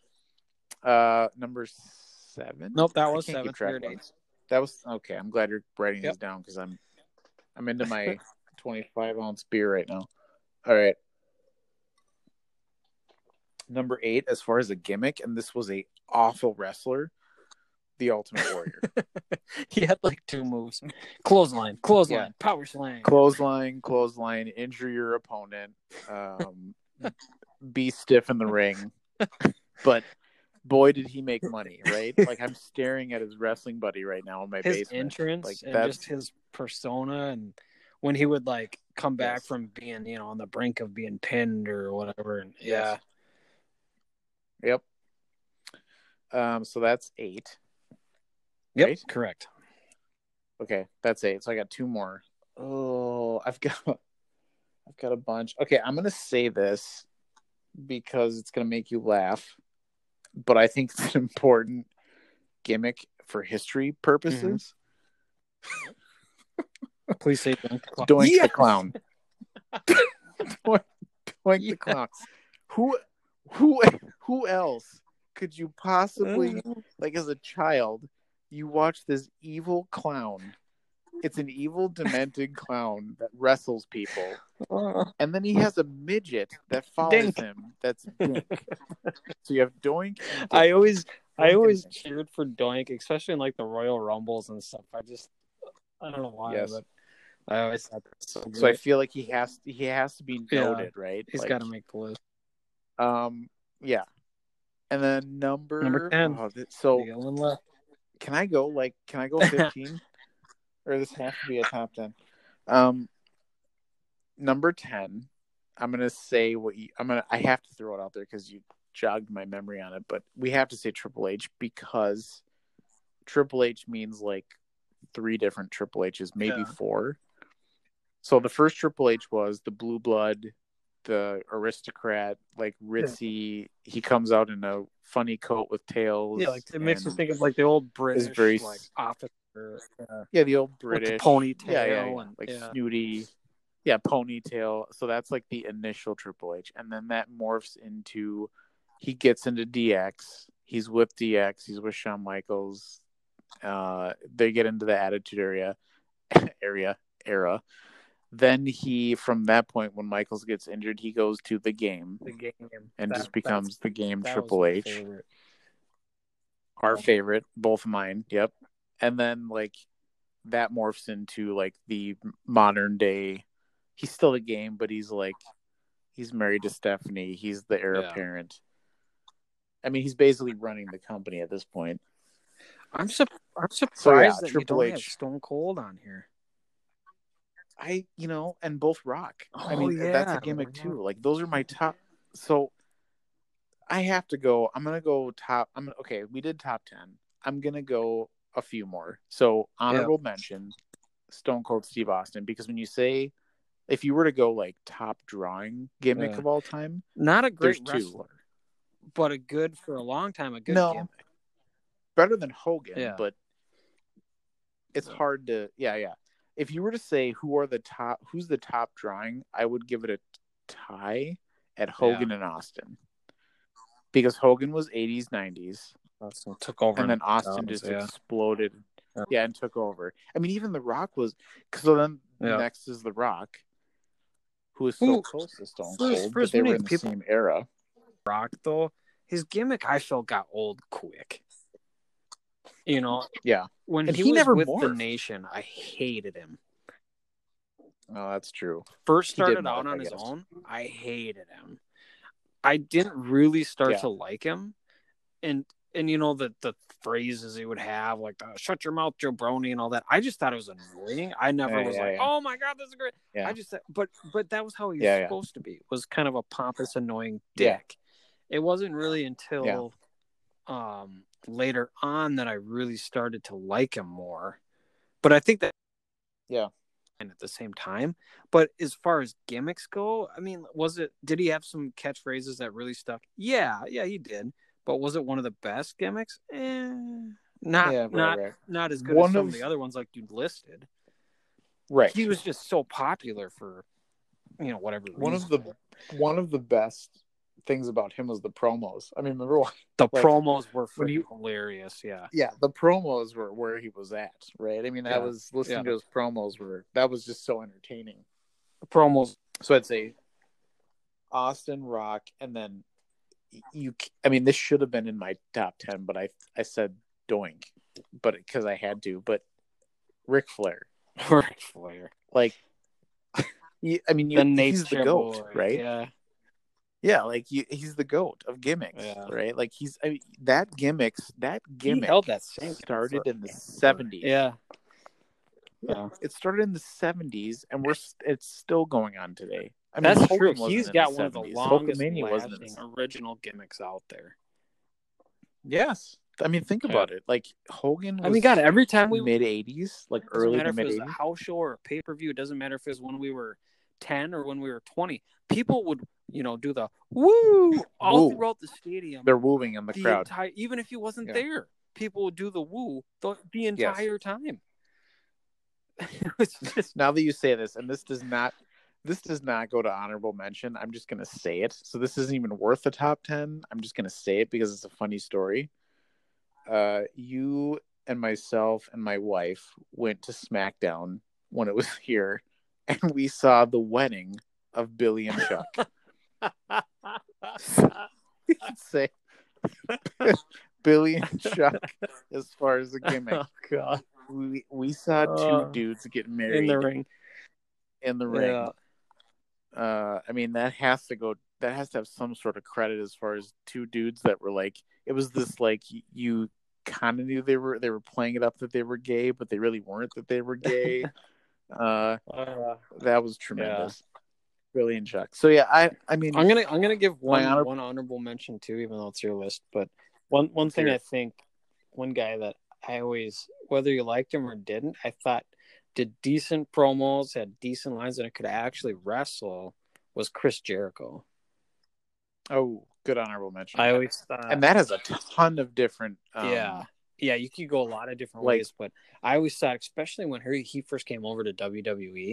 Uh, number seven. Nope, that I was can't keep seven. track You're of at them. eight. That was okay. I'm glad you're writing Yep. these down because I'm, I'm into my twenty-five ounce beer right now. All right. Number eight, as far as a gimmick, and this was a awful wrestler, the Ultimate Warrior. He had like two moves: clothesline, clothesline, power slam. Clothesline, clothesline, injure your opponent, um, be stiff in the ring. But boy, did he make money, right? Like I'm staring at his wrestling buddy right now in my His basement. entrance Like, and that's- just his persona, and when he would like come back Yes. from being, you know, on the brink of being pinned or whatever, and Yes. yeah, Yep. Um, so that's eight. yep, Right? correct. Okay, that's eight. So I got two more. Oh, I've got, I've got a bunch. Okay, I'm gonna say this because it's gonna make you laugh, but I think it's an important gimmick for history purposes. Please say Doink the Clown. Doink Yes! the Clown. Doink, Doink the Clown. Who, who, who else could you possibly like? As a child, you watch this evil clown. It's an evil, demented clown that wrestles people, Uh, and then he has a midget that follows Dink. him. That's Dink. So you have Doink. And I Dink. always, I Doink always and Dink. cheered for Doink, especially in like the Royal Rumbles and stuff. I just, I don't know why, Yes. but I always thought that's so good. So I feel like he has he has to be Yeah. noted, right? He's Like, got to make the list. Um, yeah. And then number Number ten. oh, th- so You got one left. can I go like can I go fifteen? Or this has to be a top ten. Um number ten, I'm gonna say what you I'm gonna I have to throw it out there because you jogged my memory on it, but we have to say Triple H because Triple H means like three different Triple H's, maybe Yeah. four. So the first Triple H was the blue blood, the aristocrat, like ritzy. He comes out in a funny coat with tails. Yeah, like it makes me and- think of like the old British very like s- officer. Uh, Yeah, the old With the British ponytail Yeah, yeah, yeah. and- like yeah. snooty. Yeah, ponytail. So that's like the initial Triple H, and then that morphs into he gets into D X. He's with D X. He's with Shawn Michaels. Uh, they get into the Attitude Area, area era. Then he, from that point, when Michaels gets injured, he goes to the Game, The Game, and that, just becomes the Game that Triple was my H. favorite. Our favorite, both mine. Yep. And then like that morphs into like the modern day. He's still the Game, but he's like he's married to Stephanie. He's the heir Yeah. apparent. I mean, he's basically running the company at this point. I'm, su- I'm surprised So, yeah, that Triple you don't H. have Stone Cold on here. I, you know, and both rock. Oh, I mean, yeah. that's a gimmick too. Like those are my top. So I have to go. I'm gonna go top. I'm gonna, okay. We did top ten. I'm gonna go a few more. So honorable yeah. mention, Stone Cold Steve Austin, because when you say, if you were to go like top drawing gimmick yeah. of all time, not a great wrestler, two. but a good for a long time. A good no, gimmick. Better than Hogan, yeah. but it's yeah. hard to. Yeah, yeah. If you were to say who are the top, who's the top drawing, I would give it a tie at Hogan yeah. and Austin, because Hogan was eighties, nineties, Austin took over, and then Austin just yeah. exploded, yeah. yeah, and took over. I mean, even The Rock was. So then yeah. next is The Rock, who is so Ooh, close to Stone Cold, first, first but they were in the people, same era. Rock though, his gimmick I felt got old quick. You know, yeah. When and he, he was never with morphed. the Nation, I hated him. Oh, that's true. First started out morph, on his own, I hated him. I didn't really start yeah. to like him, and and you know the the phrases he would have, like uh, "shut your mouth, Joe Brony" and all that. I just thought it was annoying. I never yeah, was yeah, like, yeah. "Oh my god, this is great." Yeah. I just, but but that was how he was yeah, supposed yeah. to be. Was kind of a pompous, annoying dick. Yeah. It wasn't really until. Um, later on that I really started to like him more, but I think that yeah and at the same time. But as far as gimmicks go, I mean, was it did he have some catchphrases that really stuck? Yeah, yeah, he did. But was it one of the best gimmicks? Eh, not yeah, right, not right. not as good one as some of of the other ones like you listed. Right. He was just so popular for you know whatever reason. One of the one of the best things about him was the promos. I mean, remember what, the like, promos were freaking hilarious. Yeah, yeah, the promos were where he was at, right? I mean, that yeah. was listening yeah. to his promos were that was just so entertaining. The promos. So I'd say Austin, Rock, and then you. I mean, this should have been in my top ten, but I I said Doink, but because I had to. But Ric Flair, Ric Flair, like, you, I mean, you, the he's the goat, boy. right? Yeah. Yeah, like you, he's the goat of gimmicks, yeah. right? Like he's I mean, that gimmicks. That gimmick he held that same started in the seventies. Yeah, yeah. It started in the seventies, and we're it's still going on today. I mean, that's Hogan true. He's got one seventies. of the longest Hulkamania lasting original gimmicks out there. Yes, I mean, think about yeah. it. Like Hogan. Was I mean, God, every time we mid eighties, like early to mid eighties. It doesn't matter if it was a house show or a pay per view. It doesn't matter if it was when we were ten or when we were twenty. People would, you know, do the woo all woo. throughout the stadium. They're wooing in the, the crowd. Entire, even if he wasn't yeah. there, people would do the woo the, the entire yes. time. It's just... Now that you say this, and this does not, this does not go to honorable mention. I'm just gonna say it. So this isn't even worth the top ten. I'm just gonna say it because it's a funny story. Uh, you and myself and my wife went to SmackDown when it was here, and we saw the wedding of Billy and Chuck. You could say Billy and Chuck as far as the gimmick. Oh God. We we saw two uh, dudes get married in the ring. In the ring. Yeah. Uh, I mean that has to go. That has to have some sort of credit as far as two dudes that were like. It was this like you kind of knew they were they were playing it up that they were gay, but they really weren't that they were gay. uh, uh, that was tremendous. Yeah. Billy and Chuck. So yeah, I I mean I'm gonna I'm gonna give one honor- one honorable mention too, even though it's your list. But one one thing Here. I think one guy that I always, whether you liked him or didn't, I thought did decent promos, had decent lines, and it could actually wrestle was Chris Jericho. Oh, good honorable mention. I always thought, and that has a ton of different. Um, yeah, yeah, you could go a lot of different like, ways, but I always thought, especially when he he first came over to W W E,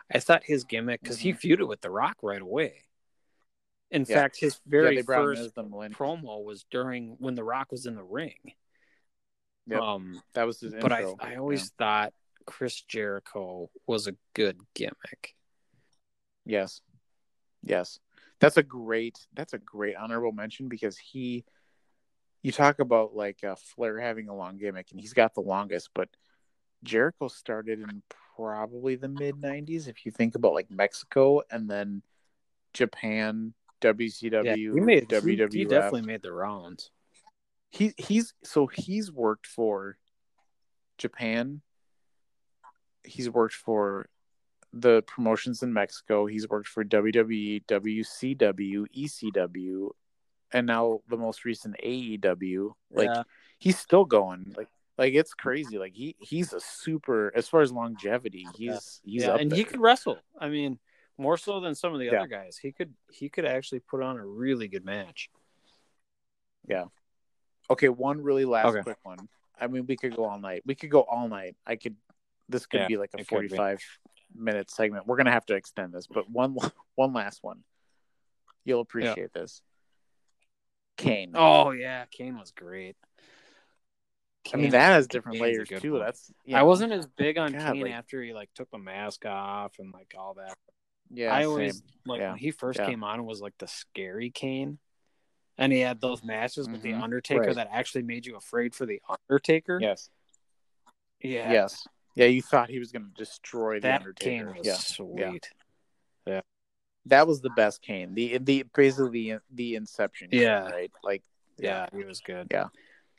I thought his gimmick, because he Mhm. feuded with The Rock right away. In Yeah. fact, his Yeah, very they brought him first as the Millennium. promo was during when The Rock was in the ring. Yep. Um, That was his but I intro. I always Yeah. thought Chris Jericho was a good gimmick. Yes. Yes. That's a great that's a great honorable mention because he you talk about like uh, Flair having a long gimmick and he's got the longest, but Jericho started in probably the mid nineties if you think about like Mexico and then Japan, W C W, Yeah, he made W W F. He, he definitely made the rounds. He he's so he's worked for Japan. He's worked for the promotions in Mexico. He's worked for W W E, W C W, E C W, and now the most recent A E W. Like Yeah. he's still going. Like like it's crazy. Like he he's a super as far as longevity. He's he's Yeah, up and there. he could wrestle. I mean, more so than some of the Yeah. other guys. He could he could actually put on a really good match. Yeah. Okay, one really last Okay. quick one. I mean, we could go all night. We could go all night. I could. This could Yeah, be like a it could be. forty-five minute segment. We're gonna have to extend this, but one one last one. You'll appreciate this. Kane. Oh yeah, Kane was great. I mean, Kane- that has different Kane's a layers good too. one. That's you I know, wasn't as big on God, Kane like- after he like took the mask off and like all that. yeah. I same. always like Yeah. when he first Yeah. came on, it was like the scary Kane, and he had those matches with the Mhm. Undertaker Right. that actually made you afraid for the Undertaker. Yes. Yeah, Yes. Yeah. You thought he was gonna destroy the that Undertaker. Kane was yeah. sweet. That was the best Kane. The the basically the, the Inception. Kane, Yeah. Right. Like. Yeah, he was good. Yeah.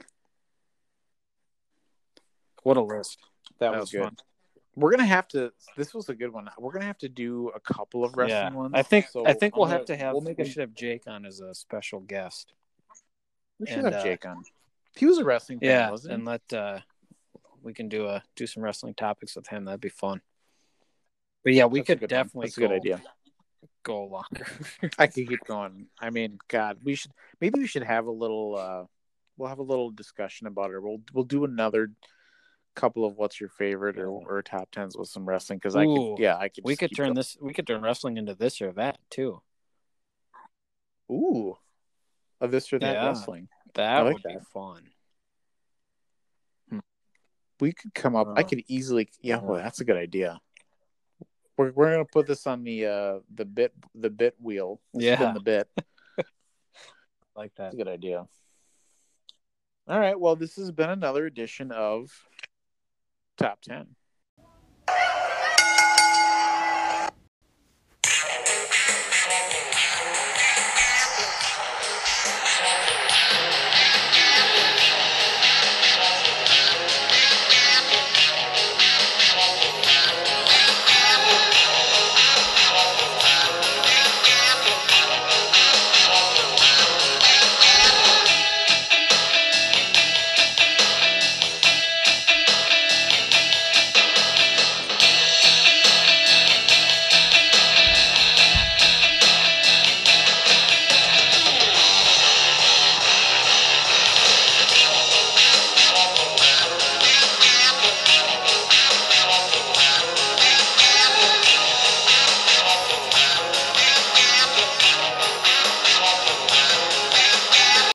What a list. That, That was, was good. fun. We're gonna have to. This was a good one. We're gonna have to do a couple of wrestling Yeah, ones. I think So I think I'm we'll gonna- have to have We'll make we a- should have Jake on as a special guest. we should and, have uh, Jake on. He was a wrestling fan, Yeah, wasn't he? and let uh, we can do a do some wrestling topics with him. That'd be fun. But yeah, we That's a could good one. definitely That's a good go, idea. go longer. I could keep going. I mean, God, we should maybe we should have a little. uh We'll have a little discussion about it. We'll we'll do another couple of what's your favorite or, or top tens with some wrestling because I Ooh, could. Yeah, I could. we just could keep turn going. this. We could turn wrestling into this or that too. Ooh, a this or that Yeah. wrestling. That like would be that. fun. We could come up. I Uh, could easily. Yeah, well, that's a good idea. We're we're gonna put this on the uh the bit the bit wheel. Yeah. Spin the bit. Like that. That's a good idea. All right. Well, this has been another edition of Top ten.